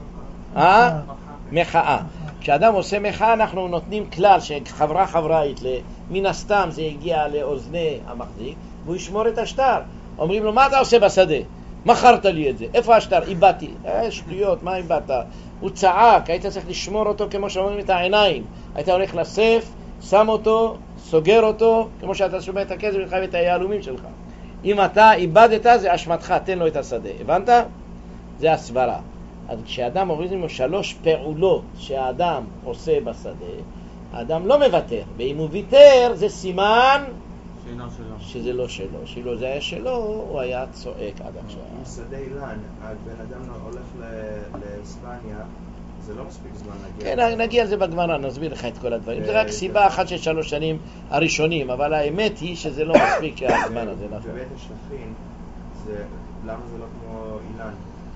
מחאה. כשאדם עושה מחאה אנחנו נותנים כלל שחברה מן הסתם זה הגיע לאוזני המחזיק, והוא ישמור את השטר. אומרים לו, מה אתה עושה בשדה? מכרת לי את זה. איפה השטר? איבדתי. שטויות, מה איבדת? הוא צעק, היית צריך לשמור אותו כמו שאומרים את העיניים. היית הולך לסף, שם אותו, סוגר אותו, כמו שאתה שומע את הכסף שלך ואת היהלומים שלך. אם אתה איבדת, זה אשמתך, תן לו את השדה. הבנת? זה הסברה. אז כשאדם אומרים לו 3 פעולות שהאדם עושה בשדה, האדם לא מוותר. ואם הוא ויתר, זה סימן שזה לא שלו. שלו זה היה שלו, הוא היה צועק עד עכשיו. שדה אילן, הבן אדם הולך לאספניה, זה לא מספיק זמן להגיע. כן, נגיע על זה בגמרא, נסביר לך את כל הדברים. זה רק סיבה אחת של 3 שנים הראשונים, אבל האמת היא שזה לא מספיק שהזמן הזה נכון. בבית השלחים, למה זה לא כמו אילן?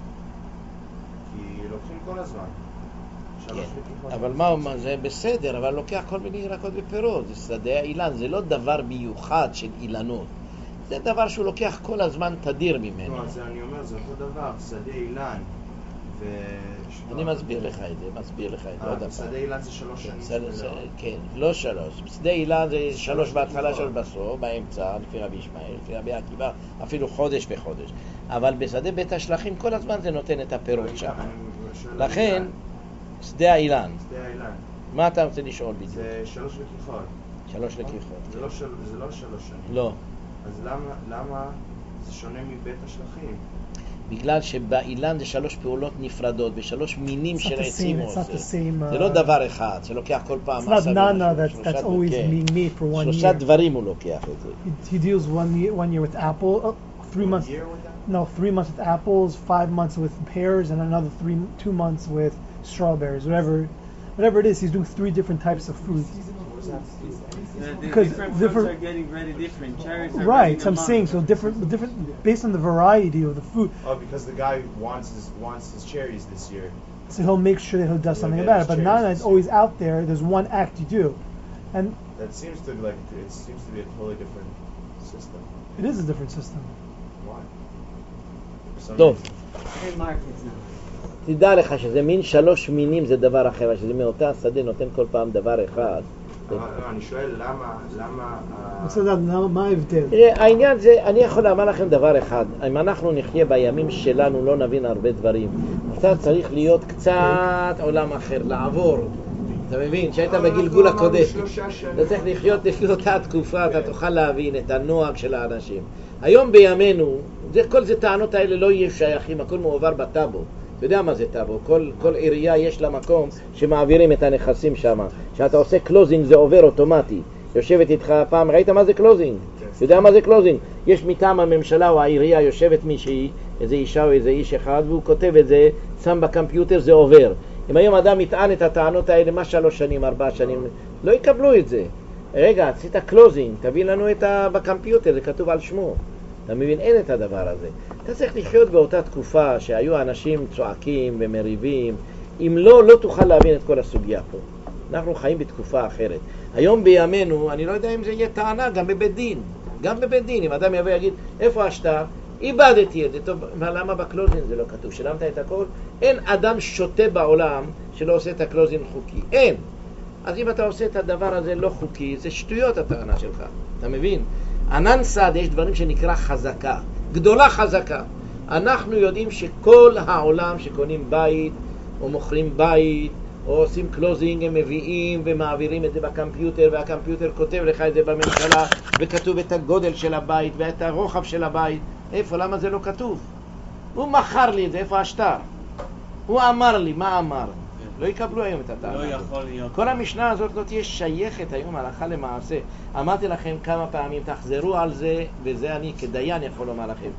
כי לוקחים כל הזמן. כן, אבל מה, זה בסדר, אבל לוקח כל מיני ירקות ופירות. זה שדה האילן, זה לא דבר מיוחד של אילנות. זה דבר שהוא לוקח כל הזמן תדיר ממנו. לא, אז אני אומר, זה אותו דבר, שדה אילן אני מסביר לך את זה, שדה אילן זה 3 שנים. כן, לא 3. שדה אילן זה 3 בהתחלה, 3 בסוף, באמצע, לפי רבי ישמעאל, לפי רבי עקיבא, אפילו חודש בחודש. אבל בשדה בית השלחים כל הזמן זה נותן את הפירות שם. לכן, שדה האילן. מה אתה רוצה לשאול בדיוק? זה 3 לקיחות. 3 לקיחות. זה לא 3 שנים. לא. אז למה זה שונה מבית השלחים? בגלל שבאילן זה 3 פעולות נפרדות, ב3 מינים של עצים עושה. זה לא דבר אחד, שלוקח כל פעם. It's not nana that's always meat for 1 year. 3 דברים הוא לוקח את זה. He deals 1 year with apple, 3 months. No, 3 months with apples, 5 months with pears, and another 2 months with strawberries. Whatever it is, he's doing 3 different types of fruit. Because different fruits are getting very different. Cherries are right, so I'm saying so different based on the variety of the fruit. Oh, because the guy wants his cherries this year. So he'll make sure that he'll do something about it. But nana is always out there. There's one act you do, and that seems to be a totally different system. It is a different system. Why? טוב. Hey, Mark, it's now. תדע לך שזה מין 3 מינים זה דבר אחר, שזה מאותה שדה נותן כל פעם דבר אחד. אני שואל למה מה ההבדל? העניין זה, אני יכול לומר לכם דבר אחד, אם אנחנו נחיה בימים שלנו לא נבין הרבה דברים. אתה צריך להיות קצת עולם אחר, לעבור. אתה מבין? שהיית בגלגול הקודם, אתה צריך לחיות לפי אותה תקופה, אתה תוכל להבין את הנוהג של האנשים. היום בימינו, כל זה טענות האלה לא יהיו שייכים, הכל מעובר בטאבו. אתה יודע מה זה טאבו? כל עירייה יש לה מקום שמעבירים את הנכסים שם. כשאתה עושה קלוזינג זה עובר אוטומטי. יושבת איתך פעם, ראית מה זה קלוזינג? אתה יודע מה זה קלוזינג? יש מטעם הממשלה או העירייה יושבת מישהי איזה אישה או איזה איש אחד, והוא כותב את זה, שם בקמפיוטר, זה עובר. אם היום אדם יטען את הטענות האלה, מה 3 שנים, 4 שנים, לא יקבלו את זה. רגע, עשית קלוזינג, תביא לנו בקמפיוטר, זה כתוב על שמו. אתה מבין, אין את הדבר הזה. אתה צריך לחיות באותה תקופה שהיו אנשים צועקים ומריבים. אם לא, לא תוכל להבין את כל הסוגיה פה. אנחנו חיים בתקופה אחרת. היום בימינו, אני לא יודע אם זה יהיה טענה, גם בבית דין. גם בבית דין, אם אדם יבוא ויגיד, איפה השטר? איבדתי את זה. טוב, למה בקלוזין זה לא כתוב? שילמת את הכל? אין אדם שוטה בעולם שלא עושה את הקלוזין חוקי. אין. אז אם אתה עושה את הדבר הזה לא חוקי, זה שטויות הטענה שלך. אתה מבין? ענן סעד, יש דברים שנקרא חזקה. גדולה חזקה. אנחנו יודעים שכל העולם שקונים בית, או מוכרים בית, או עושים קלוזינג, הם מביאים ומעבירים את זה בקמפיוטר, והקמפיוטר כותב לך את זה בממשלה, וכתוב את הגודל של הבית, ואת הרוחב של הבית. איפה? למה זה לא כתוב? הוא מכר לי את זה, איפה השטר? הוא אמר לי, מה אמר? לא יקבלו היום את הטענה. לא יכול להיות. כל המשנה הזאת לא תהיה שייכת היום הלכה למעשה. אמרתי לכם כמה פעמים, תחזרו על זה, וזה אני כדיין יכול לומר לכם.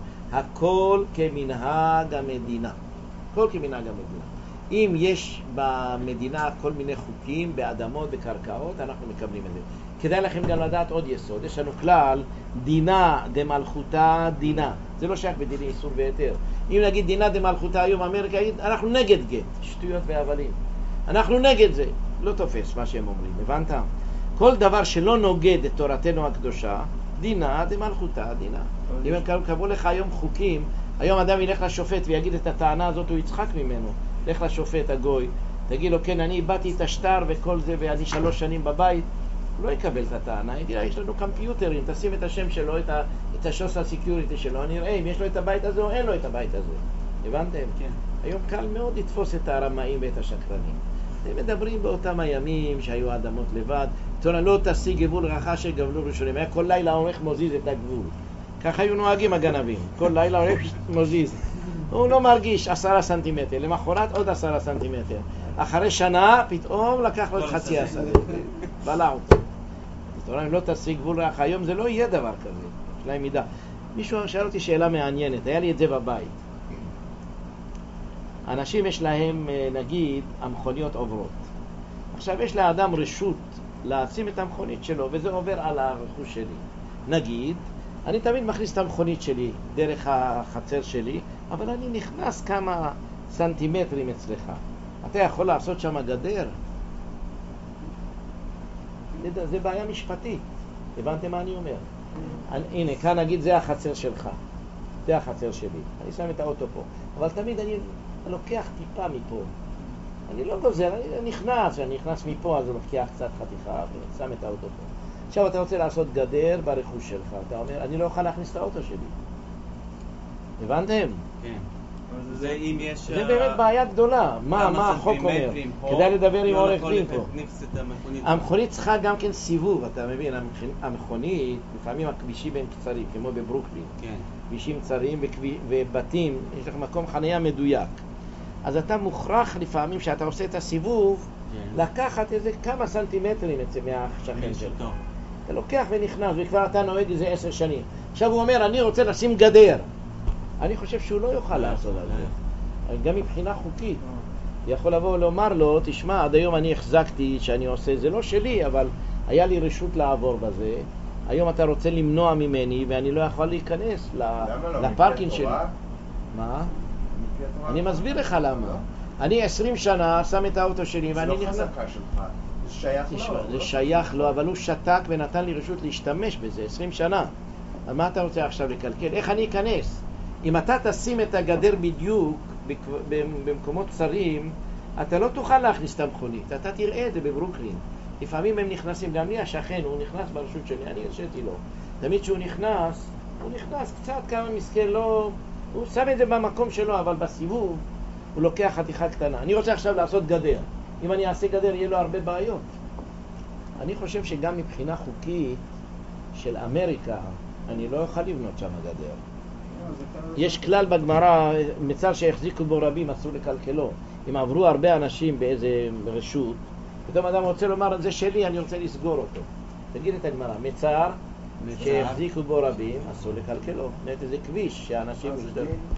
הכל כמנהג המדינה. הכל כמנהג המדינה. אם יש במדינה כל מיני חוקים, באדמות, בקרקעות, אנחנו מקבלים את זה. כדאי לכם גם לדעת עוד יסוד. יש לנו כלל, דינה דמלכותה דינה. זה לא שייך בדיני איסור והיתר. אם נגיד דינה דמלכותה היום אמריקה, אנחנו נגד גט. שטויות והבלים. אנחנו נגד זה. לא תופס מה שהם אומרים. הבנת? כל דבר שלא נוגד את תורתנו הקדושה, דינה דמלכותה דינה. אם הם קבעו לך היום חוקים, היום אדם ילך לשופט ויגיד את הטענה הזאת, הוא יצחק ממנו. לך לשופט הגוי, תגיד לו, כן, אני איבדתי את השטר וכל זה, ואני 3 שנים בבית. הוא לא יקבל את הטענה. יגיד, יש לנו קמפיוטרים, תשים את השם שלו, את השוסל סקיוריטי שלו, נראה אם יש לו את הבית הזה או אין לו את הבית הזה. הבנתם? כן. היום קל מאוד לתפוס את הרמאים ואת השקרנים. הם מדברים באותם הימים שהיו האדמות לבד. לא תשיג גבול רחה שגבלו ראשונים. היה כל לילה הולך מוזיז את הגבול. ככה היו נוהגים הגנבים. כל לילה הולך מוזיז. הוא לא מרגיש 10 סנטימטר. למחרת עוד 10 סנטימטר. אחרי שנה פתאום לקח לו את חצי 10. בלע אותו. אם לא תשיג גבול רחה, היום זה לא יהיה דבר כזה. יש להם מידה. מישהו שאל אותי שאלה מעניינת. היה לי את זה בבית. אנשים יש להם, נגיד, המכוניות עוברות. עכשיו יש לאדם רשות לשים את המכונית שלו, וזה עובר על הרכוש שלי. נגיד, אני תמיד מכניס את המכונית שלי דרך החצר שלי, אבל אני נכנס כמה סנטימטרים אצלך. אתה יכול לעשות שם גדר? זה בעיה משפטית. הבנתם מה אני אומר? הנה, כאן נגיד, זה החצר שלך. זה החצר שלי. אני שם את האוטו פה. אבל תמיד אני לוקח טיפה מפה. אני לא גוזר, אני נכנס מפה, אז אני לוקח קצת חתיכה ושם את האוטו פה. עכשיו אתה רוצה לעשות גדר ברכוש שלך. אתה אומר, אני לא אוכל להכניס את האוטו שלי. הבנתם? כן. זה אם יש... זה באמת בעיה גדולה. מה החוק אומר? כדאי לדבר עם עורך דין פה. המכונית צריכה גם כן סיבוב, אתה מבין? המכונית, לפעמים הכבישים הם קצרים, כמו בברוקלין. כבישים צרים ובתים, יש לך מקום חניה מדויק. אז אתה מוכרח לפעמים שאתה עושה את הסיבוב, לקחת איזה כמה סנטימטרים מהשכן שלך. אתה לוקח ונכנס, וכבר אתה נוהג איזה 10 שנים. עכשיו הוא אומר, אני רוצה לשים גדר. אני חושב שהוא לא יוכל לעשות על זה. גם מבחינה חוקית. יכול לבוא ולומר לו, תשמע, עד היום אני החזקתי שאני עושה, זה לא שלי, אבל היה לי רשות לעבור בזה. היום אתה רוצה למנוע ממני, ואני לא יכול להיכנס לפארקינג שלי. מה? אני מסביר לך למה. אני 20 שנה שם את האוטו שלי, ואני נכנס... זה לא חזקה שלך, זה שייך לו. זה שייך לו, אבל הוא שתק ונתן לי רשות להשתמש בזה, 20 שנה. אז מה אתה רוצה עכשיו לקלקל? איך אני אכנס? אם אתה תשים את הגדר בדיוק במקומות צרים, אתה לא תוכל להכניס את המכונית. אתה תראה את זה בברוקלין. לפעמים הם נכנסים, גם לי השכן, הוא נכנס ברשות שלי, אני הרשיתי לו. תמיד שהוא נכנס, קצת כמה מסכן, לא... הוא שם את זה במקום שלו, אבל בסיבוב הוא לוקח חתיכה קטנה. אני רוצה עכשיו לעשות גדר. אם אני אעשה גדר, יהיה לו הרבה בעיות. אני חושב שגם מבחינה חוקית של אמריקה, אני לא אוכל לבנות שם גדר. יש כלל בגמרא, מצר שהחזיקו בו רבים, אסור לקלקלו. אם עברו הרבה אנשים באיזה רשות, פתאום אדם רוצה לומר, זה שלי, אני רוצה לסגור אותו. תגיד את הגמרא, מצר שהחזיקו בו רבים, אסור לקלקלו. נראה איזה כביש שאנשים...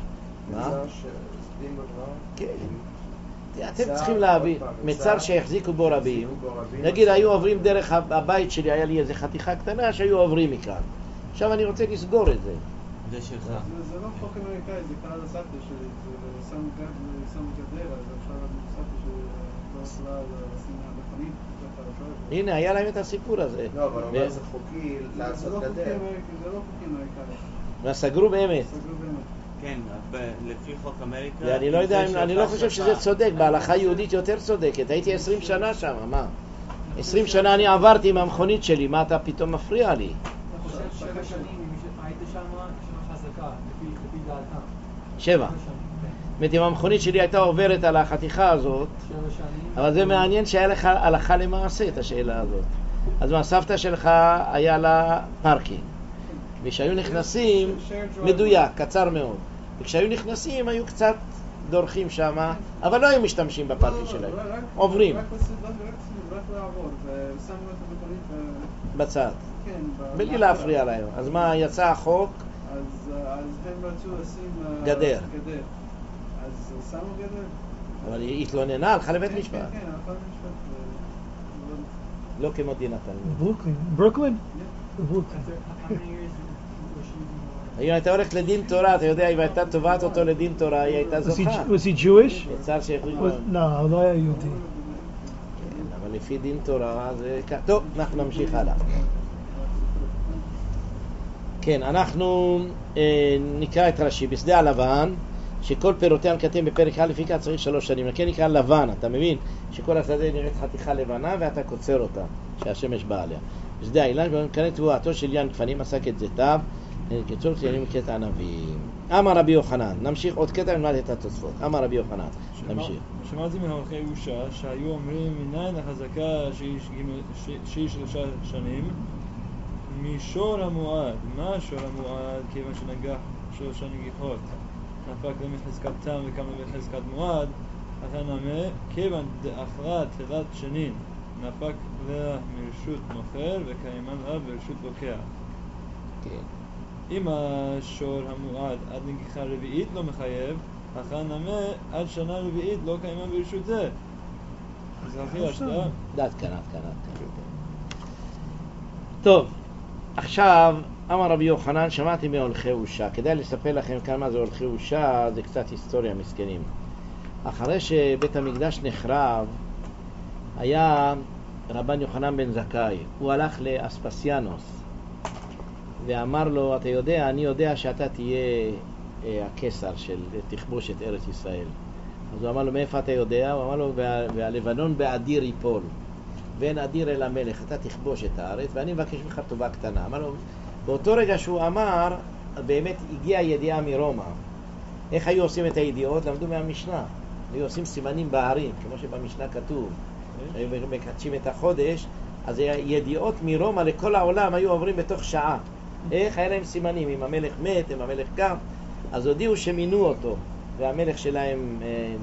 מה? מצר שסדים בגמרא? כן. אתם צריכים להבין, מצר שהחזיקו בו רבים, נגיד מצר. היו עוברים דרך הבית שלי, היה לי איזה חתיכה קטנה שהיו עוברים מכאן. עכשיו אני רוצה לסגור את זה. זה שלך. זה לא חוק אמריקאי, זה קרה לסבתא שלי, זה שם גדר, אז עכשיו סבתא שלי לא יכולה לשים מכונית בתוך הרשעות. הנה, היה להם את הסיפור הזה. לא, אבל אומר זה חוקי לעשות גדר. זה לא חוקי אמריקאי. וסגרו באמת. סגרו באמת. כן, לפי חוק אמריקה... ואני לא יודע, אני לא חושב שזה צודק, בהלכה יהודית יותר צודקת. הייתי 20 שנה שם, מה? 20 שנה אני עברתי עם המכונית שלי, מה אתה פתאום מפריע לי? אני חושב 7 שנים, היית שם, שנה חזקה, לפי דעתם. 7. זאת אומרת, אם המכונית שלי הייתה עוברת על החתיכה הזאת, 7 שנים. אבל זה מעניין שהיה לך הלכה למעשה את השאלה הזאת. אז הסבתא שלך היה לה פארקינג, וכשהיו נכנסים, מדויק, קצר מאוד. וכשהיו נכנסים היו קצת דורכים שם, אבל לא היו משתמשים בפארקינג שלהם, עוברים רק לעבור, ושמו את המכונית בצד, כן, בלי להפריע להם. אז מה, יצא החוק? אז הם רצו לשים גדר. אז שמו גדר. אבל היא התלוננה, הלכה לבית משפט. כן, הלכה למשפט. לא כמו דינה תלמיד. ברוקלין. ברוקלין? ברוקלין. How many years was she using אם הייתה הולכת לדין תורה, אתה יודע, אם הייתה תובעת אותו לדין תורה, היא הייתה זוכה. Was he Jewish? יצר שהחליט... לא, לא היה יהודי. אבל לפי דין תורה זה... טוב, אנחנו נמשיך הלאה. כן, אנחנו נקרא את רש"י. בשדה הלבן, שכל פירותיה כתוב בפרק א' פיקה צריך 3 שנים. לכן נקרא לבן, אתה מבין? שכל השדה נראית חתיכה לבנה ואתה קוצר אותה, שהשמש באה עליה. בשדה האילן, במקרה תבואתו של ין גפנים עסק את זיתיו, קיצור ציינים קטע ענבים. אמר רבי יוחנן, נמשיך עוד קטע ונלמד את התוספות. אמר רבי יוחנן, נמשיך. שמעתי מהולכי יהושע שהיו אומרים מניין החזקה שהיא 3 שנים משור המועד. מה שור המועד? כיוון שנגח 3 נגיחות נפק למחזקת תם וכמה לחזקת מועד, לכן נאמר כיוון דאחרת תחילת שנין נפק לה מרשות מוכר וקיימן לה ברשות לוקח. כן. אם השור המועד עד נגיחה רביעית לא מחייב, לכן נאמר עד שנה רביעית לא קיימן ברשות זה. זה הכי השדה. דעת כאן. טוב, עכשיו אמר רבי יוחנן, שמעתי מהולכי יהושע. כדאי לספר לכם כמה זה הולכי יהושע, זה קצת היסטוריה מסכנים. אחרי שבית המקדש נחרב, היה רבן יוחנן בן זכאי. הוא הלך לאספסיאנוס ואמר לו, אתה יודע, אני יודע שאתה תהיה הקיסר של תכבוש את ארץ ישראל. אז הוא אמר לו, מאיפה אתה יודע? הוא אמר לו, והלבנון באדיר ייפול, ואין אדיר אל המלך, אתה תכבוש את הארץ ואני מבקש ממך טובה קטנה. אמר לו, באותו רגע שהוא אמר, באמת הגיעה ידיעה מרומא. איך היו עושים את הידיעות? למדו מהמשנה. היו עושים סימנים בהרים, כמו שבמשנה כתוב. היו מקדשים את החודש, אז ידיעות מרומא לכל העולם היו עוברים בתוך שעה. איך? היה להם סימנים, אם המלך מת, אם המלך קם. אז הודיעו שמינו אותו, והמלך שלהם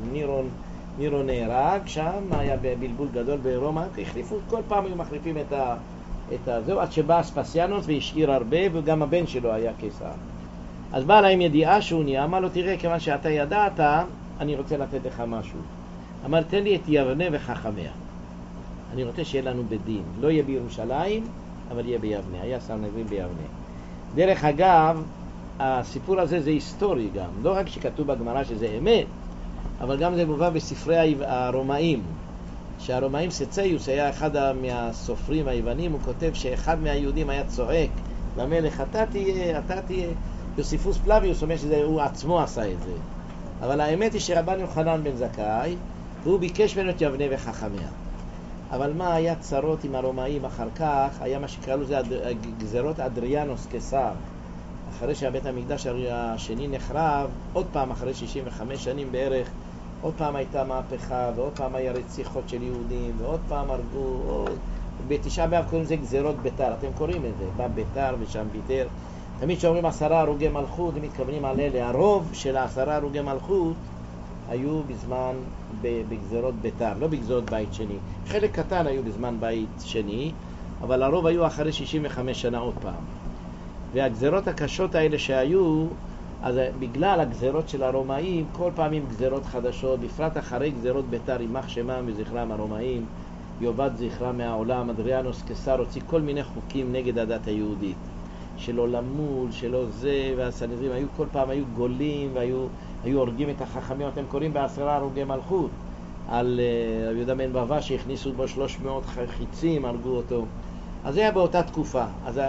נירון נהרג, שם היה בלבול גדול ברומא, החליפו, כל פעם היו מחליפים את זהו, עד שבא אספסיאנוס והשאיר הרבה, וגם הבן שלו היה קיסר. אז בא להם ידיעה שהוא נהיה, אמר לו, תראה, כיוון שאתה ידעת, אני רוצה לתת לך משהו. אמר, תן לי את יבנה וחכמיה. אני רוצה שיהיה לנו בדין. לא יהיה בירושלים, אבל יהיה ביבנה. היה סנהדרין ביבנה. דרך אגב, הסיפור הזה זה היסטורי גם. לא רק שכתוב בגמרא שזה אמת, אבל גם זה מובא בספרי הרומאים. שהרומאים סציוס היה אחד מהסופרים היוונים, הוא כותב שאחד מהיהודים היה צועק למלך, אתה תהיה. יוסיפוס פלביוס אומר שהוא עצמו עשה את זה. אבל האמת היא שרבן יוחנן בן זכאי, והוא ביקש ממנו את יבנה וחכמיה. אבל מה היה צרות עם הרומאים אחר כך? היה מה שקראו לזה גזרות אדריאנוס קיסר. אחרי שהבית המקדש השני נחרב, עוד פעם אחרי 65 שנים בערך, עוד פעם הייתה מהפכה, ועוד פעם היה רציחות של יהודים, ועוד פעם הרגו, בתשעה באב קוראים לזה גזרות ביתר, אתם קוראים את זה, בא ביתר ושם ביתר. תמיד שאומרים 10 הרוגי מלכות, הם מתכוונים על אלה. הרוב של 10 הרוגי מלכות היו בזמן בגזרות ביתר, לא בגזרות בית שני. חלק קטן היו בזמן בית שני, אבל הרוב היו אחרי 65 שנה עוד פעם. והגזרות הקשות האלה שהיו, אז בגלל הגזרות של הרומאים, כל פעמים גזרות חדשות, בפרט אחרי גזרות ביתר, יימח שמם וזכרם הרומאים, יאבד זכרם מהעולם, אדריאנוס קיסר הוציא כל מיני חוקים נגד הדת היהודית, שלא למול, שלא זה, והסנהדרין היו כל פעם היו גולים והיו הורגים את החכמים. אתם קוראים ב10 הרוגי מלכות על רבי יהודה בן בבא שהכניסו בו 300 חיצים, הרגו אותו. אז זה היה באותה תקופה. אז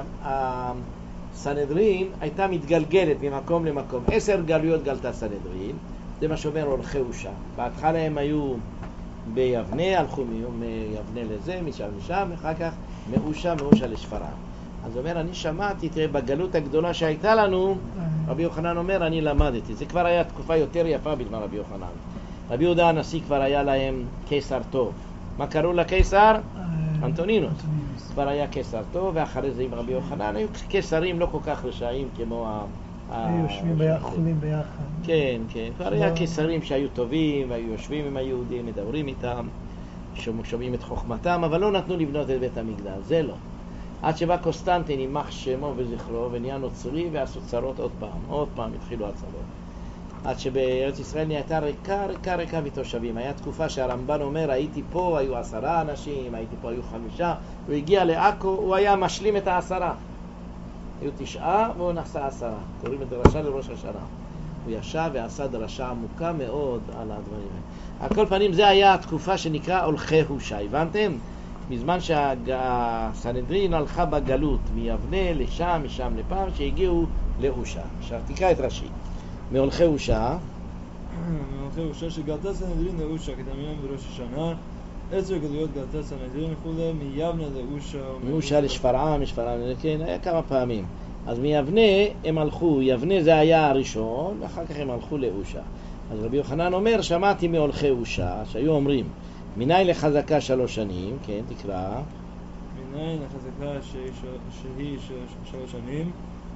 הסנהדרין הייתה מתגלגלת ממקום למקום. 10 גלויות גלתה סנהדרין, זה מה שאומר הולכי הושע. בהתחלה הם היו ביבנה, הלכו מיבנה לזה, משם, אחר כך מאושה לשפרעם. אז הוא אומר, אני שמעתי, תראה, בגלות הגדולה שהייתה לנו, רבי יוחנן אומר, אני למדתי. זה כבר היה תקופה יותר יפה בזמן רבי יוחנן. רבי יהודה הנשיא כבר היה להם קיסר טוב. מה קראו לקיסר? אנטונינוס. כבר היה קיסר טוב, ואחרי זה עם רבי יוחנן היו קיסרים לא כל כך רשעים כמו היו יושבים ביחד. כן. כבר היה קיסרים שהיו טובים, והיו יושבים עם היהודים, מדברים איתם, שומעים את חוכמתם, אבל לא נתנו לבנות את בית המקדש, זה לא. עד שבא קוסטנטין, יימח שמו וזכרו, ונהיה נוצרי, ועשו צרות עוד פעם התחילו הצרות. עד שבארץ ישראל נהייתה ריקה מתושבים. היה תקופה שהרמב"ן אומר, הייתי פה, היו 10 אנשים, הייתי פה, היו 5, הוא הגיע לעכו, הוא היה משלים את 10. היו 9 והוא נסע 10. קוראים את דרשה לראש השנה. הוא ישב ועשה דרשה עמוקה מאוד על הדברים האלה. על כל פנים, זה היה התקופה שנקרא הולכי הושע. הבנתם? בזמן שהסנהדרין הלכה בגלות מיבנה לשם, משם לפעם, שהגיעו להושע. עכשיו תקרא את רש"י. מהולכי הושע. מהולכי הושע שגלתה סנהדרין להושע כדמיין בראש השנה. 10 גלויות גלתה סנהדרין וכולי, מיבנה להושע. מהושע לשפרעם, כן, היה כמה פעמים. אז מיבנה הם הלכו, יבנה זה היה הראשון, ואחר כך הם הלכו להושע. אז רבי יוחנן אומר, שמעתי מהולכי הושע, שהיו אומרים, מניין לחזקה 3 שנים, כן, תקרא. מניין לחזקה שהיא 3 שנים,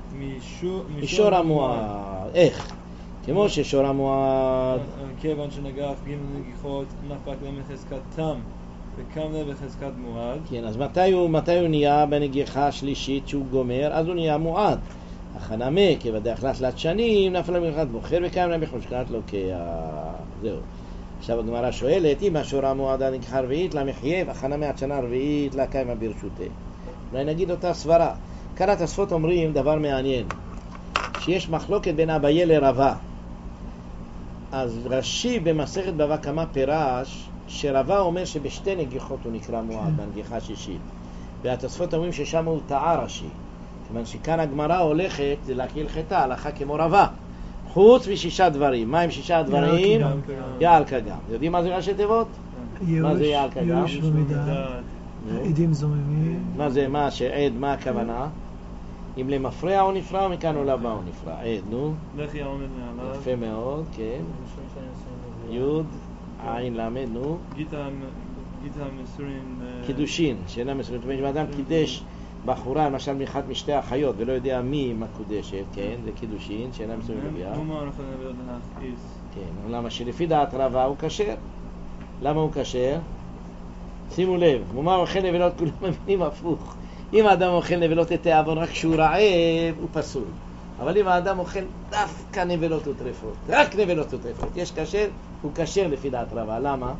מישור המועד. איך? כמו ששור המועד, כיוון שנגח ג' נגיחות, נפק להם בחזקת תם, וקם להם בחזקת מועד. כן, אז מתי הוא נהיה בנגיחה השלישית שהוא גומר? אז הוא נהיה מועד. החנמה, כבדרך לתלת שנים, נפל להם בחזקת בוחר, וקם להם בחזקת לוקח. זהו. עכשיו הגמרא שואלת, אם השור המועד הנגיחה הרביעית, למחייב, החנמה עד שנה הרביעית, לה קיימה ברשותה. אולי נגיד אותה סברה. כאן התוספות אומרים דבר מעניין, שיש מחלוקת בין אביי לרבה. אז רש"י במסכת בבא קמא פירש שרבה אומר שבשתי נגיחות הוא נקרא מועד, בנגיחה השישית, והתוספות אומרים ששם הוא טעה רש"י, כיוון שכאן הגמרא הולכת זה להקיל חטא, הלכה כמו רבה, חוץ מ6 דברים. מה עם 6 דברים? יעל כגם. יודעים מה זה ראשי תיבות? מה זה יעל כגם? ייאוש ומידה, עדים זוממים. מה שעד, מה הכוונה? אם למפרע או נפרע, או מכאן או לבא או נפרע. עד, נו. לכי העומד מעליו. יפה מאוד, כן. יוד, עין למד, נו. גיטה מסורין. קידושין, שאינם מסורין. זאת אומרת, אם האדם קידש בחורה, למשל מאחת משתי אחיות, ולא יודע מי מקודשת, כן, זה קידושין, שאינם מסורין לביאה. כמו אנחנו נביא להכעיס. כן, למה שלפי דעת רבה הוא כשר. למה הוא כשר? שימו לב, מומר אוכל נבלות, כולם מבינים הפוך. אם האדם אוכל נבלות את תיאבון רק כשהוא רעב, הוא פסול. אבל אם האדם אוכל דווקא נבלות וטרפות, רק נבלות וטרפות, יש כשר, הוא כשר לפי דעת רבה. למה?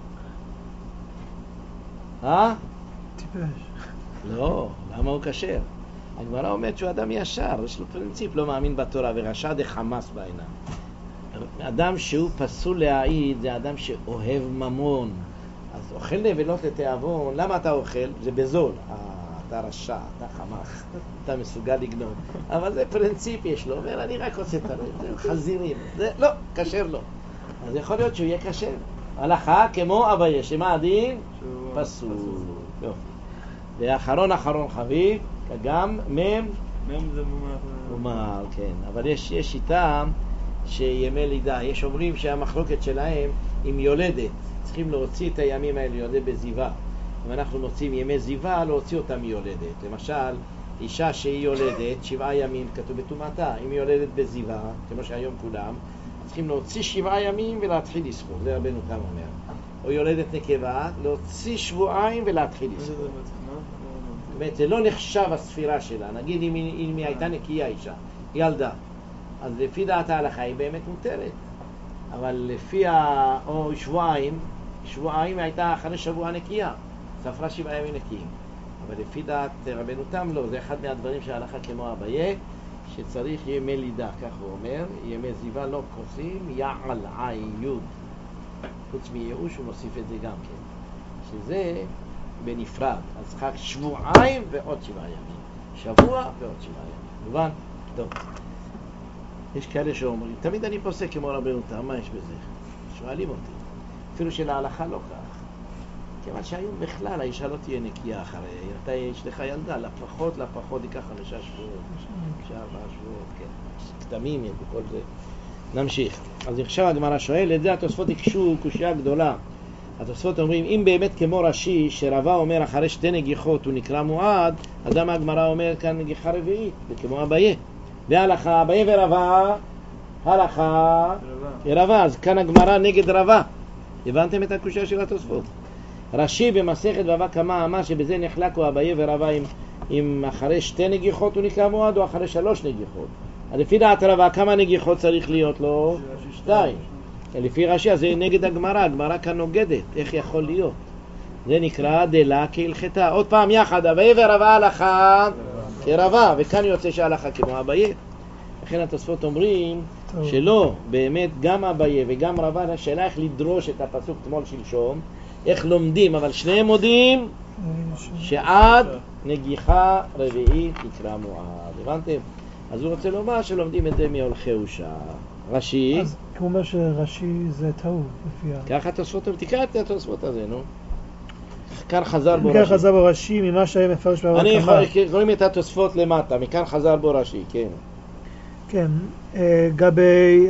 טיפש. לא, למה הוא כשר? הגמרא אומרת שהוא אדם ישר, יש לו פרינציפ, לא מאמין בתורה, ורשע דחמאס בעיניו. אדם שהוא פסול להעיד זה אדם שאוהב ממון. אז אוכל נבלות לתיאבון, למה אתה אוכל? זה בזול. אתה רשע, אתה חמאס, אתה מסוגל לגנוב. אבל זה פרינציפ יש לו, אומר, אני רק עושה את חזירים. זה לא, כשר לא. אז יכול להיות שהוא יהיה כשר. הלכה כמו אביי, שמה הדין? פסול. ואחרון חביב, גם מם זה מומר, כן. אבל יש שיטה שימי לידה. יש אומרים שהמחלוקת שלהם עם יולדת. צריכים להוציא את הימים האלה, יולדת בזיווה. אם אנחנו מוצאים ימי זיווה, להוציא אותה מיולדת. למשל, אישה שהיא יולדת, 7 ימים כתוב בטומאתה. אם היא יולדת בזיווה, כמו שהיום כולם, צריכים להוציא 7 ימים ולהתחיל לספור. זה רבנו תם אומר. או יולדת נקבה, להוציא 2 שבועות ולהתחיל לספור. זאת אומרת, זה לא נחשב הספירה שלה. נגיד אם היא הייתה נקייה אישה, ילדה. אז לפי דעת ההלכה היא באמת מותרת. אבל לפי או שבועיים הייתה אחרי שבוע נקייה, ספרה 7 ימים נקיים. אבל לפי דעת רבנו תם לא, זה אחד מהדברים שההלכה כמו אביי, שצריך ימי לידה, כך הוא אומר, ימי זיווה לא כוסים, יעל עין יוד. חוץ מייאוש הוא מוסיף את זה גם כן, שזה בנפרד. אז חג שבועיים ועוד 7 ימים, שבוע ועוד 7 ימים. מובן? טוב. יש כאלה שאומרים, תמיד אני פוסק כמו רבנו תם, מה יש בזה? שואלים אותי. אפילו שלהלכה לא כך. כיוון שהיום בכלל האישה לא תהיה נקייה אחרי, אתה יש לך ילדה, לפחות ייקח 5 שבועות, 4 שבועות, כן, כתמים וכל זה. נמשיך. אז עכשיו הגמרא שואל, את זה התוספות יקשו קושיה גדולה. התוספות אומרים, אם באמת כמו רש"י, שרבה אומר אחרי 2 נגיחות הוא נקרא מועד, אז גם הגמרא אומר כאן נגיחה רביעית, וכמו אביי. והלכה, אביי ורבה, הלכה רבה. אז כאן הגמרא נגד רבה. הבנתם את הקושיה של התוספות? רש"י במסכת בבא קמא אמר שבזה נחלקו אביי ורבה אם אחרי 2 נגיחות הוא נקרא מועד או אחרי 3 נגיחות. אז לפי דעת רבה כמה נגיחות צריך להיות לו? 2. לפי רש"י אז זה נגד הגמרא, הגמרא כאן נוגדת, איך יכול להיות? זה נקרא דלה כהלכתה. עוד פעם יחד, אביי ורבה הלכה כרבה, וכאן יוצא שהלכה כמו אביי. לכן התוספות אומרים שלא, באמת גם אביי וגם רבה, השאלה איך לדרוש את הפסוק תמול שלשום, איך לומדים, אבל שניהם מודים שעד נגיחה רביעית נקרא מועד. הבנתם? אז הוא רוצה לומר שלומדים את זה מהולכי אושר. רש"י, אז הוא אומר שרש"י זה טעות לפי ככה התוספות, תקרא את התוספות הזה, נו. כאן חזר בו מכאן רש"י. חזר בו רש"י ממה שהיה מפרש בבא קמא. רואים את התוספות למטה, מכאן חזר בו רש"י, כן. כן, גבי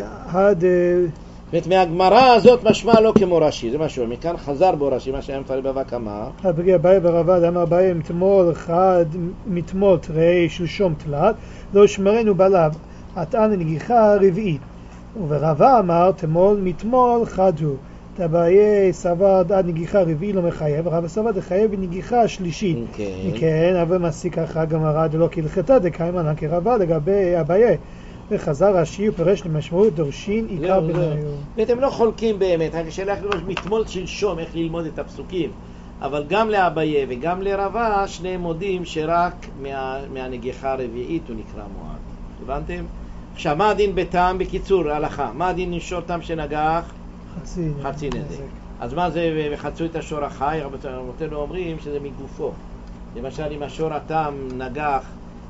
זאת מהגמרא הזאת משמע לא כמו רש"י, זה משהו, מכאן חזר בו רש"י, מה שהיה מפרש בבא קמא. בגי אביי ורבה, אמר אביי מתמול אחד, מתמול תראי שלשום תלת, לא שמרנו בלב, עתן נגיחה רביעית. ורבה אמר תמול מתמול חד הוא. אביי סבר עד נגיחה רביעית לא מחייב, רבה סבר דחייב בנגיחה שלישית. כן, אבל מסיק אחר גמרא דלא כהלכתה דקיימא כרבה לגבי אביי. וחזר רש"י ופרש למשמעות דורשין עיקר בניו. ואתם לא חולקים באמת, השאלה איך לראות מתמול שלשום, איך ללמוד את הפסוקים. אבל גם לאביי וגם לרבה, שניהם מודים שרק מהנגיחה הרביעית הוא נקרא מועד. הבנתם? עכשיו, מה הדין בטעם? בקיצור, הלכה. מה הדין נשור טעם שנגח? חצי נזק. אז מה זה וחצו את השור החי? רבותינו אומרים שזה מגופו. למשל, אם השור הטעם נגח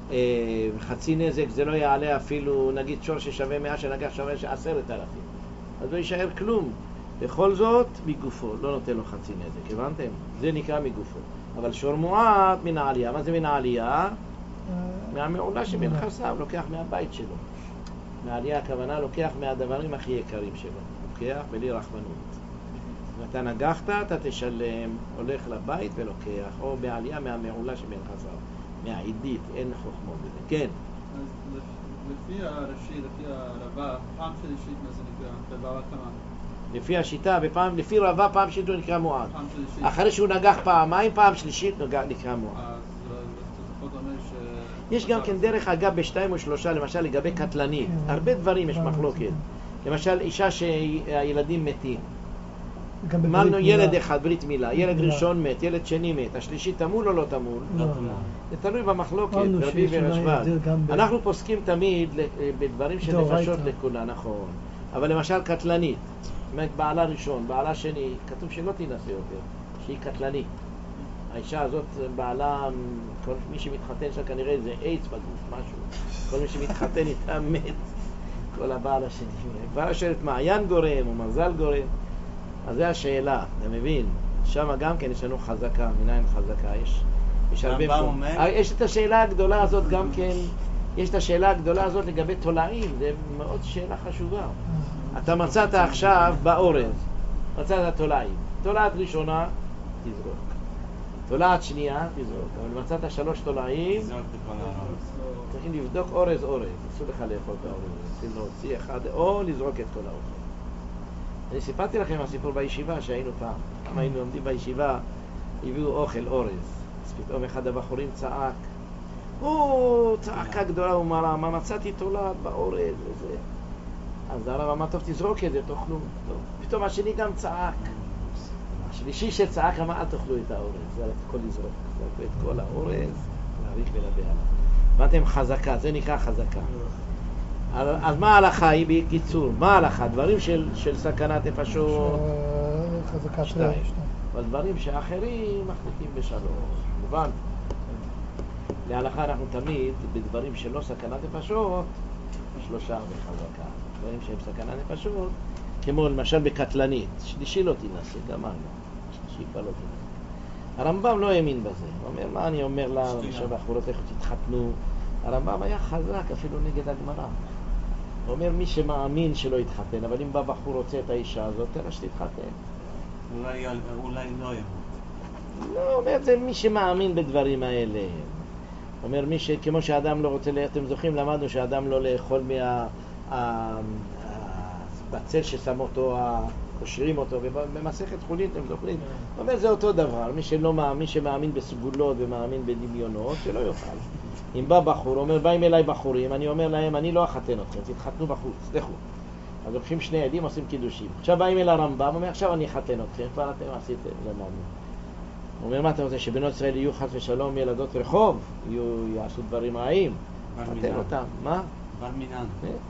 חצי נזק, זה לא יעלה אפילו, נגיד שור ששווה 100 שנגח שווה 10,000. אז לא יישאר כלום. בכל זאת, מגופו, לא נותן לו חצי נזק, הבנתם? זה נקרא מגופו. אבל שור מועט מן העלייה. מה זה מן העלייה? מהמעולה שבנכסיו, לוקח מהבית שלו. מהעלייה הכוונה לוקח מהדברים הכי יקרים שלו. לוקח בלי רחמנות. ואתה נגחת, אתה תשלם, הולך לבית ולוקח, או בעלייה מהמעולה שבנכסיו. מהעידית, אין חוכמות בזה. כן. אז לפי הרש"י, לפי הרבה, פעם שלישית מה זה נקרא? בבא קמא. לפי השיטה, לפי רבה פעם שלישית הוא נקרא מועד. אחרי שהוא נגח פעמיים, פעם שלישית נקרא מועד. יש גם כן דרך אגב בשתיים או שלושה, למשל לגבי קטלנית. הרבה דברים יש מחלוקת. למשל אישה שהילדים מתים. אמרנו ילד אחד ברית מילה, ילד ראשון מת, ילד שני מת, השלישי תמול או לא תמול? זה תלוי במחלוקת, ברבי ורשב"ג. אנחנו פוסקים תמיד בדברים של נפשות לכולה, נכון. אבל למשל קטלנית, בעלה ראשון, בעלה שני, כתוב שלא תינשא יותר, שהיא קטלנית. האישה הזאת בעלה, כל מי שמתחתן שם כנראה זה איידס בגוף, משהו. כל מי שמתחתן איתה מת, כל הבעל השני. כבר השאלת מעיין גורם או מזל גורם. אז זה השאלה, אתה מבין? שם גם כן יש לנו חזקה, מנין חזקה, יש הרבה פה. יש את השאלה הגדולה הזאת גם כן, יש את השאלה הגדולה הזאת לגבי תולעים, זה מאוד שאלה חשובה. אתה מצאת עכשיו באורז, מצאת תולעים. תולעת ראשונה, תזרוק. תולעת שנייה, תזרוק. אבל מצאת 3 תולעים, צריכים לבדוק אורז. אסור לך לאכול את האורז, צריכים להוציא אחד, או לזרוק את כל האורז. אני סיפרתי לכם הסיפור בישיבה שהיינו פעם. כמה היינו עומדים בישיבה, הביאו אוכל, אורז. אז פתאום אחד הבחורים צעק, הוא צעקה גדולה, הוא אמר, מה מצאתי תולעת באורז וזה. אז הרב אמר, טוב, תזרוק את זה, תאכלו. פתאום השני גם צעק. השלישי שצעק אמר, אל תאכלו את האורז, זה הכל לזרוק. זרקו את כל האורז, להריק ולבעלה. אמרתם חזקה, זה נקרא חזקה. אז מה ההלכה היא בקיצור? מה ההלכה? דברים של סכנת נפשות, חזקה 2. אבל דברים שאחרים מחליטים בשלוש. מובן? להלכה אנחנו תמיד, בדברים שלא סכנת נפשות, 3 וחזקה. דברים שהם סכנת נפשות, כמו למשל בקטלנית, שלישי לא תנסה, גם אני. שלישי כבר לא תנסה. הרמב"ם לא האמין בזה. הוא אומר, מה אני אומר לה, בחורות איך תתחתנו? הרמב"ם היה חזק אפילו נגד הגמרא. הוא אומר, מי שמאמין שלא יתחתן, אבל אם בא בחור רוצה את האישה הזאת, תראה שתתחתן. אולי לא ימות. לא, אומר, זה מי שמאמין בדברים האלה. אומר, כמו שאדם לא רוצה, אתם זוכרים, למדנו שאדם לא לאכול בצל ששם אותו, קושרים אותו, ובמסכת חולין, אתם זוכרים? אומר, זה אותו דבר. מי שמאמין בסגולות ומאמין בדמיונות, שלא יאכל. אם בא בחור, אומר, באים אליי בחורים, אני אומר להם, אני לא אחתן אתכם, תתחתנו בחוץ, לכו. אז לוקחים 2 עדים, עושים קידושים. עכשיו באים אל הרמב"ם, אומר, עכשיו אני אחתן אתכם, כבר אתם עשיתם, למדנו. הוא אומר, מה אתה רוצה, שבנות ישראל יהיו חס ושלום ילדות רחוב, יעשו דברים רעים? חתן אותם, מה? בר מינן.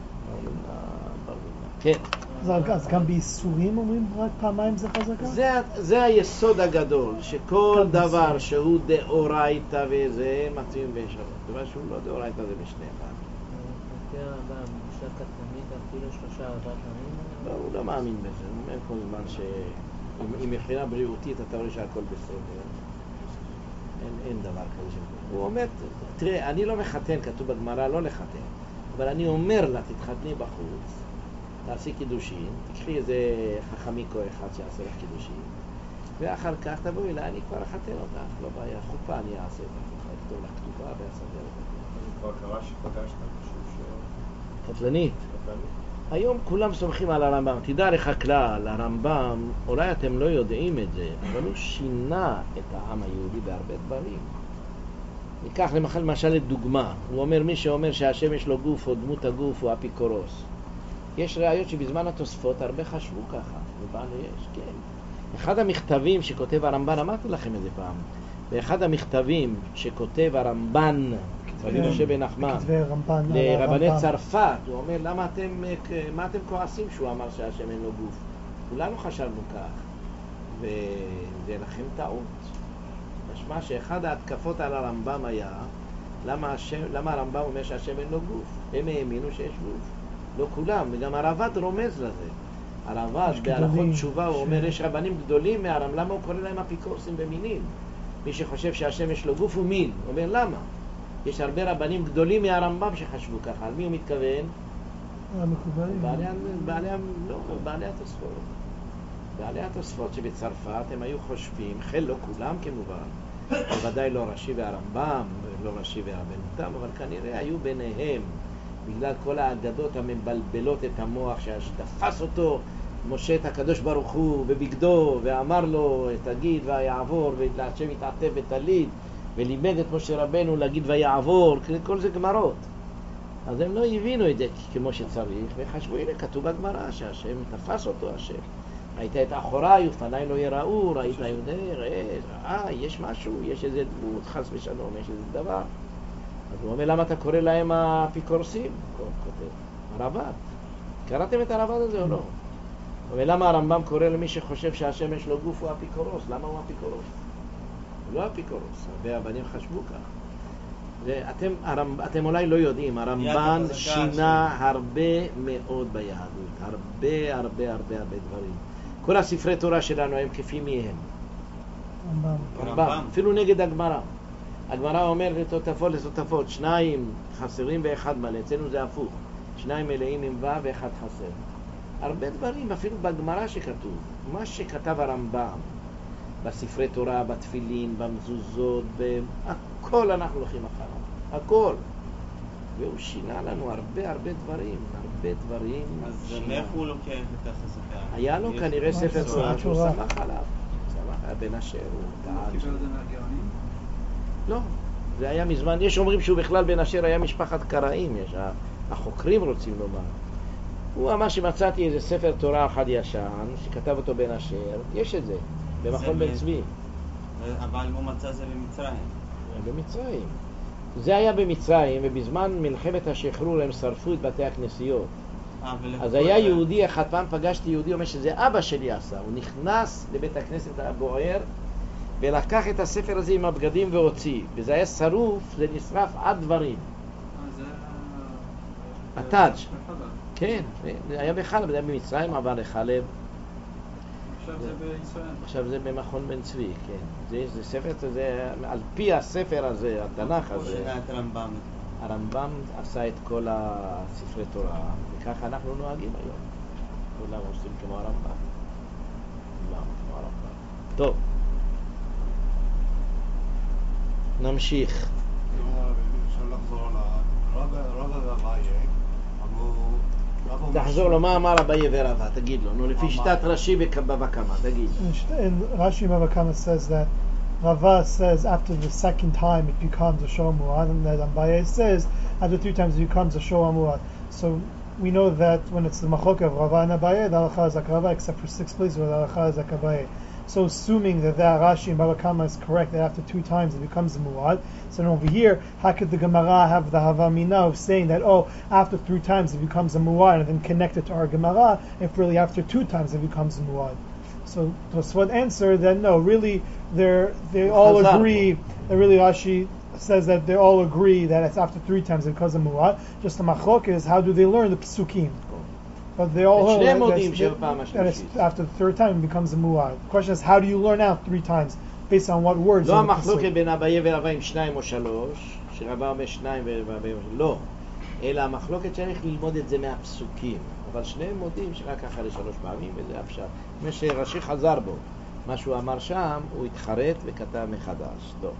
כן. אז גם באיסורים אומרים רק פעמיים זה חזקה? זה היסוד הגדול, שכל דבר שהוא דאורייתא וזה מתאים בשבת. דבר שהוא לא דאורייתא זה בשני אחד. לפי הרמב"ם, אישה קטנית אפילו 3-4 פעמים? לא, הוא לא מאמין בזה. הוא אומר כל זמן שאם מבחינה בריאותית אתה רואה שהכל בסדר. אין דבר כזה. הוא אומר, תראה, אני לא מחתן, כתוב בגמרא לא לחתן, אבל אני אומר לה, תתחתני בחוץ. תעשי קידושין, תקחי איזה חכמיקו אחד שיעשה לך קידושין, ואחר כך תבואי אליי, אני כבר אחתן אותך, לא בעיה, חופה אני אעשה אותך, אכתוב לך כתובה ואסדר אותך. אני כבר קרה שפגשת משהו קטלנית. היום כולם סומכים על הרמב"ם. תדע לך כלל, הרמב"ם, אולי אתם לא יודעים את זה, אבל הוא שינה את העם היהודי בהרבה דברים. ניקח למשל לדוגמה, הוא אומר, מי שאומר שהשם יש לו גוף או דמות הגוף הוא אפיקורוס. יש ראיות שבזמן התוספות הרבה חשבו ככה, ובאנו יש, כן. אחד המכתבים שכותב הרמב"ן, אמרתי לכם את זה פעם, באחד המכתבים שכותב הרמב"ן, רבי משה בן נחמן, לרבני צרפת, הוא אומר, מה אתם כועסים שהוא אמר שהשם אין לו גוף? כולנו חשבנו כך, וזה לכם טעות. משמע שאחד ההתקפות על הרמב"ם היה, למה הרמב"ם אומר שהשם אין לו גוף? הם האמינו שיש גוף. לא כולם, וגם הרב"ד רומז לזה. הרב"ד בהלכות תשובה הוא אומר, יש רבנים גדולים מהרמב"ם, למה הוא קורא להם אפיקורסים במינים? מי שחושב שהשם יש לו גוף הוא מין. הוא אומר, למה? יש הרבה רבנים גדולים מהרמב"ם שחשבו ככה. על מי הוא מתכוון? בעלי התוספות. בעלי התוספות שבצרפת הם היו חושבים, לא כולם כמובן, בוודאי לא רש"י והרמב"ם, לא רש"י והרבנותם, אבל כנראה היו ביניהם, בגלל כל האגדות המבלבלות את המוח, שתפס אותו משה את הקדוש ברוך הוא בבגדו ואמר לו תגיד ויעבור, והשם התעטף בטלית ולימד את משה רבנו להגיד ויעבור, כל זה גמרות. אז הם לא הבינו את זה כמו שצריך וחשבו, הנה כתוב בגמרא שהשם תפס אותו, השם ראית את אחוריי ופניי לא יראו, ראית ראה, יש משהו, יש איזה דמות, חס ושלום, יש איזה דבר. אז הוא אומר, למה אתה קורא להם האפיקורסים? הוא כותב, הרב"ד. קראתם את הרב"ד הזה או לא? הוא אומר, למה הרמב"ם קורא למי שחושב שהשם יש לו גוף הוא אפיקורוס? למה הוא אפיקורוס? הוא לא אפיקורוס, הרבה הבנים חשבו כך. אתם אולי לא יודעים, הרמב"ן שינה הרבה מאוד ביהדות, הרבה דברים. כל הספרי תורה שלנו הם כפי מי הם? רמב"ם. אפילו נגד הגמרא. הגמרא אומרת לתותפות לתותפות, 2 חסרים ו1 מלא, אצלנו זה הפוך, 2 מלאים עם ו' ו1 חסר. הרבה דברים, אפילו בגמרא שכתוב, מה שכתב הרמב"ם, בספרי תורה, בתפילין, במזוזות, הכל אנחנו הולכים אחריו, הכל. והוא שינה לנו הרבה דברים. אז מאיפה הוא לוקח את החזקה? היה לו כנראה ספר תורה שהוא שמח עליו. בן אשר הוא קיבל את זה מהגאונים? לא, זה היה מזמן, יש אומרים שהוא בכלל בן אשר היה משפחת קראים, החוקרים רוצים לומר. הוא אמר שמצאתי איזה ספר תורה אחד ישן, שכתב אותו בן אשר, יש את זה, במכון בן צבי. אבל הוא מצא זה במצרים. במצרים. זה היה במצרים, ובזמן מלחמת השחרור הם שרפו את בתי הכנסיות. אז היה יהודי אחד, פעם פגשתי יהודי, אומר שזה אבא שלי עשה. הוא נכנס לבית הכנסת הבוער, ולקח את הספר הזה עם הבגדים והוציא. וזה היה שרוף, זה נשרף עד דברים. זה הטאג'. בחלב. כן, זה היה בחלב, זה היה במצרים, עבר לחלב. עכשיו זה בישראל. עכשיו זה במכון בן צבי, כן. זה ספר, זה, על פי הספר הזה, התנ"ך הזה, את הרמב"ם. הרמב"ם עשה את כל הספרי תורה, וככה אנחנו נוהגים היום. כולם עושים כמו הרמב"ם. כולם כמו הרמב"ם. טוב. נמשיך. אפשר לחזור לרב אביי, תחזור לו, מה אמר אביי ורבא, תגיד לו. נו, לפי שיטת רש"י בבא קמא, תגיד. And Rashi Baba Kama says that Rava says after the second time it becomes a Shoah Mu'ad, and that Abaye says after 3 times it becomes a Shoah Mu'ad. So we know that when it's the Machloka of Rava and Abaye, the halacha is like Rava, except for 6 places where the halacha is like Abaye. So assuming that Rashi and Baba Kama is correct, that after 2 times it becomes a Mu'ad, so over here, how could the Gemara have the Havamina of saying that, oh, after 3 times it becomes a Mu'ad, and then connect it to our Gemara, if really after 2 times it becomes a Mu'ad? So Tosfot answer that no, really they all agree. That really Rashi says that they all agree that it's after 3 times it becomes a Mu'ad. Just the machlok is how do they learn the Psukim? But they all hold that it's after the 3rd time it becomes a Mu'ad. The question is how do you learn out 3 times based on what words? לא המחלוקת בין אביי ורבא עם 2 או 3, שרבא אומר 2 ורבא לא, אלא המחלוקת צריך ללמוד את זה מהפסוקים. אבל שניהם מודים שרק אחרי 3 פעמים, וזה אפשר. מה שרש"י חזר בו, מה שהוא אמר שם, הוא התחרט וכתב מחדש. טוב.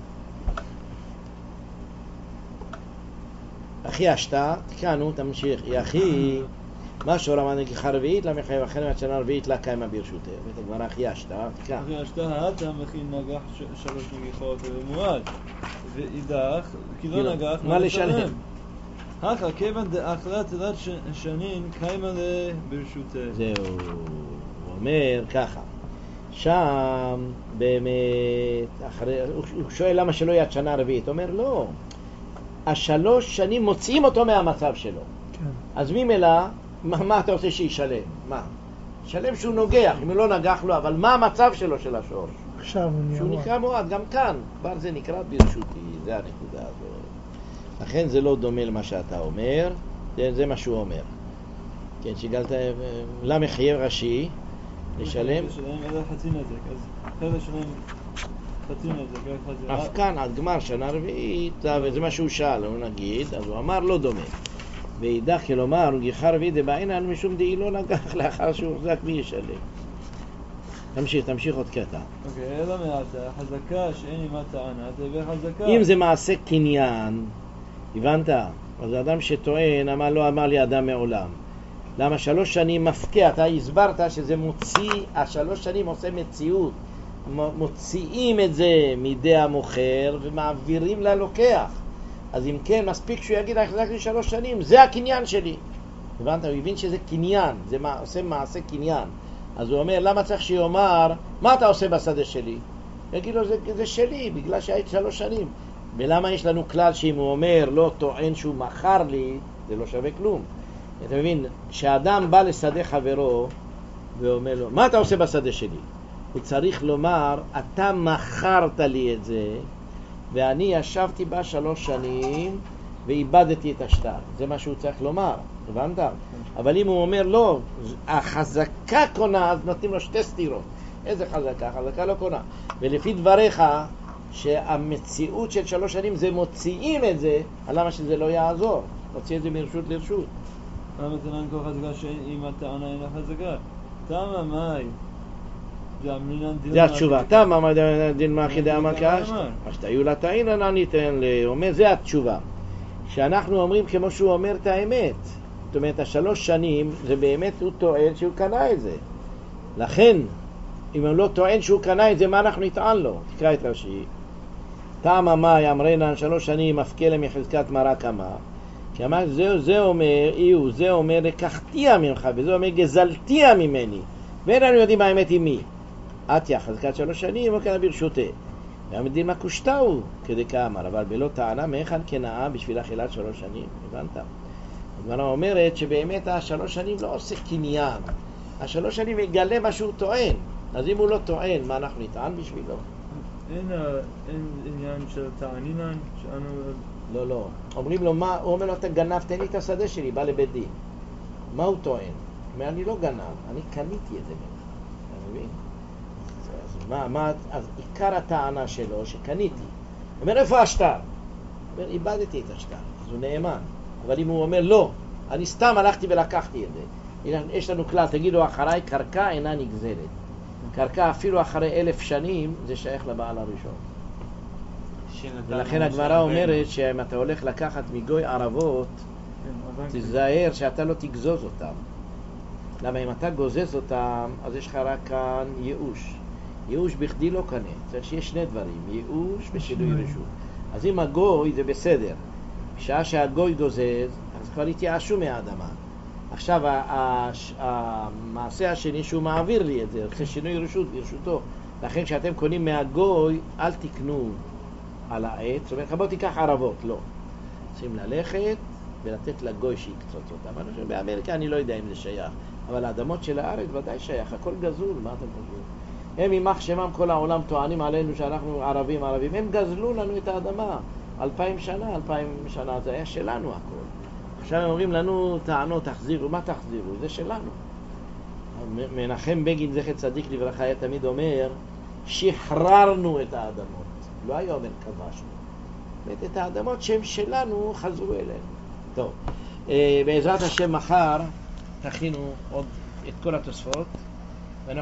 אחי אשתה, תקענו, תמשיך. אחי, מה שאורמן נגיחה רביעית, למחייב אחרי מהשנה רביעית לה קיימה ברשותה. ותגמר אחי אשתה, תקע. אחי אשתה, אתה מכין נגח 3 נגיחות ומועד. ואידך, כי לא נגח, מה לשלם? אחר כיוון דאכלה תלת שנין קיימה ברשותה. זהו, הוא אומר ככה. שם באמת, הוא שואל למה שלא יהיה שנה רביעית. הוא אומר לא, 3 שנים מוציאים אותו מהמצב שלו. כן. אז ממילא, מה אתה רוצה שישלם? מה? שלם שהוא נוגח, אם הוא לא נגח לו, אבל מה המצב שלו של השור? עכשיו הוא נהיה שהוא נקרא מועד, גם כאן, כבר זה נקרא ברשותי, זה הנקודה הזאת. לכן זה לא דומה למה שאתה אומר, זה מה שהוא אומר. כן, שגלת, למה חייב רש"י לשלם? לשלם אלא חצי נזק, אז חייב לשלם חצי נזק. אף כאן עד גמר שנה רביעית, וזה מה שהוא שאל, הוא נגיד, אז הוא אמר לא דומה. ואידך כלומר, הוא גיחה רביעית דבעינן משום דהי לא נגח לאחר שהוא הוחזק מי ישלם. תמשיך עוד קטע. אוקיי, אלא מעטה, חזקה שאין עימה טענה, תביא חזקה. אם זה מעשה קניין, הבנת? אז האדם שטוען, לא אמר לי אדם מעולם. למה 3 שנים מפקיע, אתה הסברת שזה מוציא, 3 שנים עושה מציאות. מוציאים את זה מידי המוכר ומעבירים ללוקח. אז אם כן, מספיק שהוא יגיד, החזק לי 3 שנים, זה הקניין שלי. הבנת? הוא הבין שזה קניין, זה עושה מעשה קניין. אז הוא אומר, למה צריך שיאמר, מה אתה עושה בשדה שלי? יגיד לו, זה שלי, בגלל שהיית 3 שנים. ולמה יש לנו כלל שאם הוא אומר, לא טוען שהוא מכר לי, זה לא שווה כלום. אתה מבין, כשאדם בא לשדה חברו, ואומר לו, מה אתה עושה בשדה שלי? הוא צריך לומר, אתה מכרת לי את זה, ואני ישבתי בה 3 שנים, ואיבדתי את השטר. זה מה שהוא צריך לומר, הבנת? אבל אם הוא אומר, לא, החזקה קונה, אז נותנים לו 2 סתירות. איזה חזקה? חזקה לא קונה. ולפי דבריך, שהמציאות של 3 שנים זה מוציאים את זה, למה שזה לא יעזור? מוציא את זה מרשות לרשות. למה זה נען כל חזקה שאם הטענה אינה חזקה? תמה מאי? זה התשובה. תמה מאי דין מאחי דאמר כאש? השתהיו לטעין ניתן לאומר, זה התשובה. שאנחנו אומרים כמו שהוא אומר את האמת. זאת אומרת, 3 שנים זה באמת הוא טוען שהוא קנה את זה. לכן, אם הוא לא טוען שהוא קנה את זה, מה אנחנו נטען לו? תקרא את רש"י. טעם מה אמרינן 3 שנים מפקלה מחזקת מרה כמה, כי אמר זה אומר איהו, זה אומר לקחתיה ממך, וזה אומר גזלתיה ממני, ואין לנו יודעים האמת עם מי. עתיה חזקת 3 שנים וכן ברשותה, והמדין מה קושטהו כדי כאמר, אבל בלא טענה מאיכן כנאה בשביל אכילת 3 שנים. הבנת? הגמרא אומרת שבאמת 3 שנים לא עושה קניין, 3 שנים יגלה מה שהוא טוען. אז אם הוא לא טוען, מה אנחנו נטען בשבילו? אין עניין של טענינן שאנו... לא. אומרים לו, מה? הוא אומר לו, אתה גנב, תן לי את השדה שלי, בא לבית דין. מה הוא טוען? הוא אומר, אני לא גנב, אני קניתי את זה ממך. אתה מבין? אז עיקר הטענה שלו שקניתי. הוא אומר, איפה השטר? הוא אומר, איבדתי את השטר. אז הוא נאמן. אבל אם הוא אומר, לא, אני סתם הלכתי ולקחתי את זה. יש לנו כלל, תגידו אחריי, קרקע אינה נגזלת. קרקע אפילו אחרי 1000 שנים זה שייך לבעל הראשון. ולכן הגמרא אומרת שאם אתה הולך לקחת מגוי ערבות, תזהר שאתה לא תגזוז אותם. למה אם אתה גוזז אותם, אז יש לך רק כאן ייאוש. ייאוש בכדי לא קנה. צריך שיש 2 דברים, ייאוש ושינוי רשות. אז אם הגוי זה בסדר. בשעה שהגוי גוזז, אז כבר התייאשו מהאדמה. עכשיו המעשה השני שהוא מעביר לי את זה, זה שינוי רשות ברשותו. לכן כשאתם קונים מהגוי, אל תקנו על העץ, זאת אומרת, בוא תיקח ערבות, לא. צריכים ללכת ולתת לגוי שיקצוץ אותם. אני חושב, באמריקה אני לא יודע אם זה שייך, אבל האדמות של הארץ ודאי שייך, הכל גזול, מה אתם חושבים? הם יימח שמם כל העולם טוענים עלינו שאנחנו ערבים, הם גזלו לנו את האדמה, 2000 שנה, זה היה שלנו הכל. עכשיו הם אומרים לנו טענות, תחזירו, מה תחזירו? זה שלנו. מנחם בגין זכר צדיק לברכה היה תמיד אומר, שחררנו את האדמות. לא היה אומר כבשנו. את האדמות שהם שלנו חזרו אלינו. טוב, בעזרת השם מחר תכינו עוד את כל התוספות.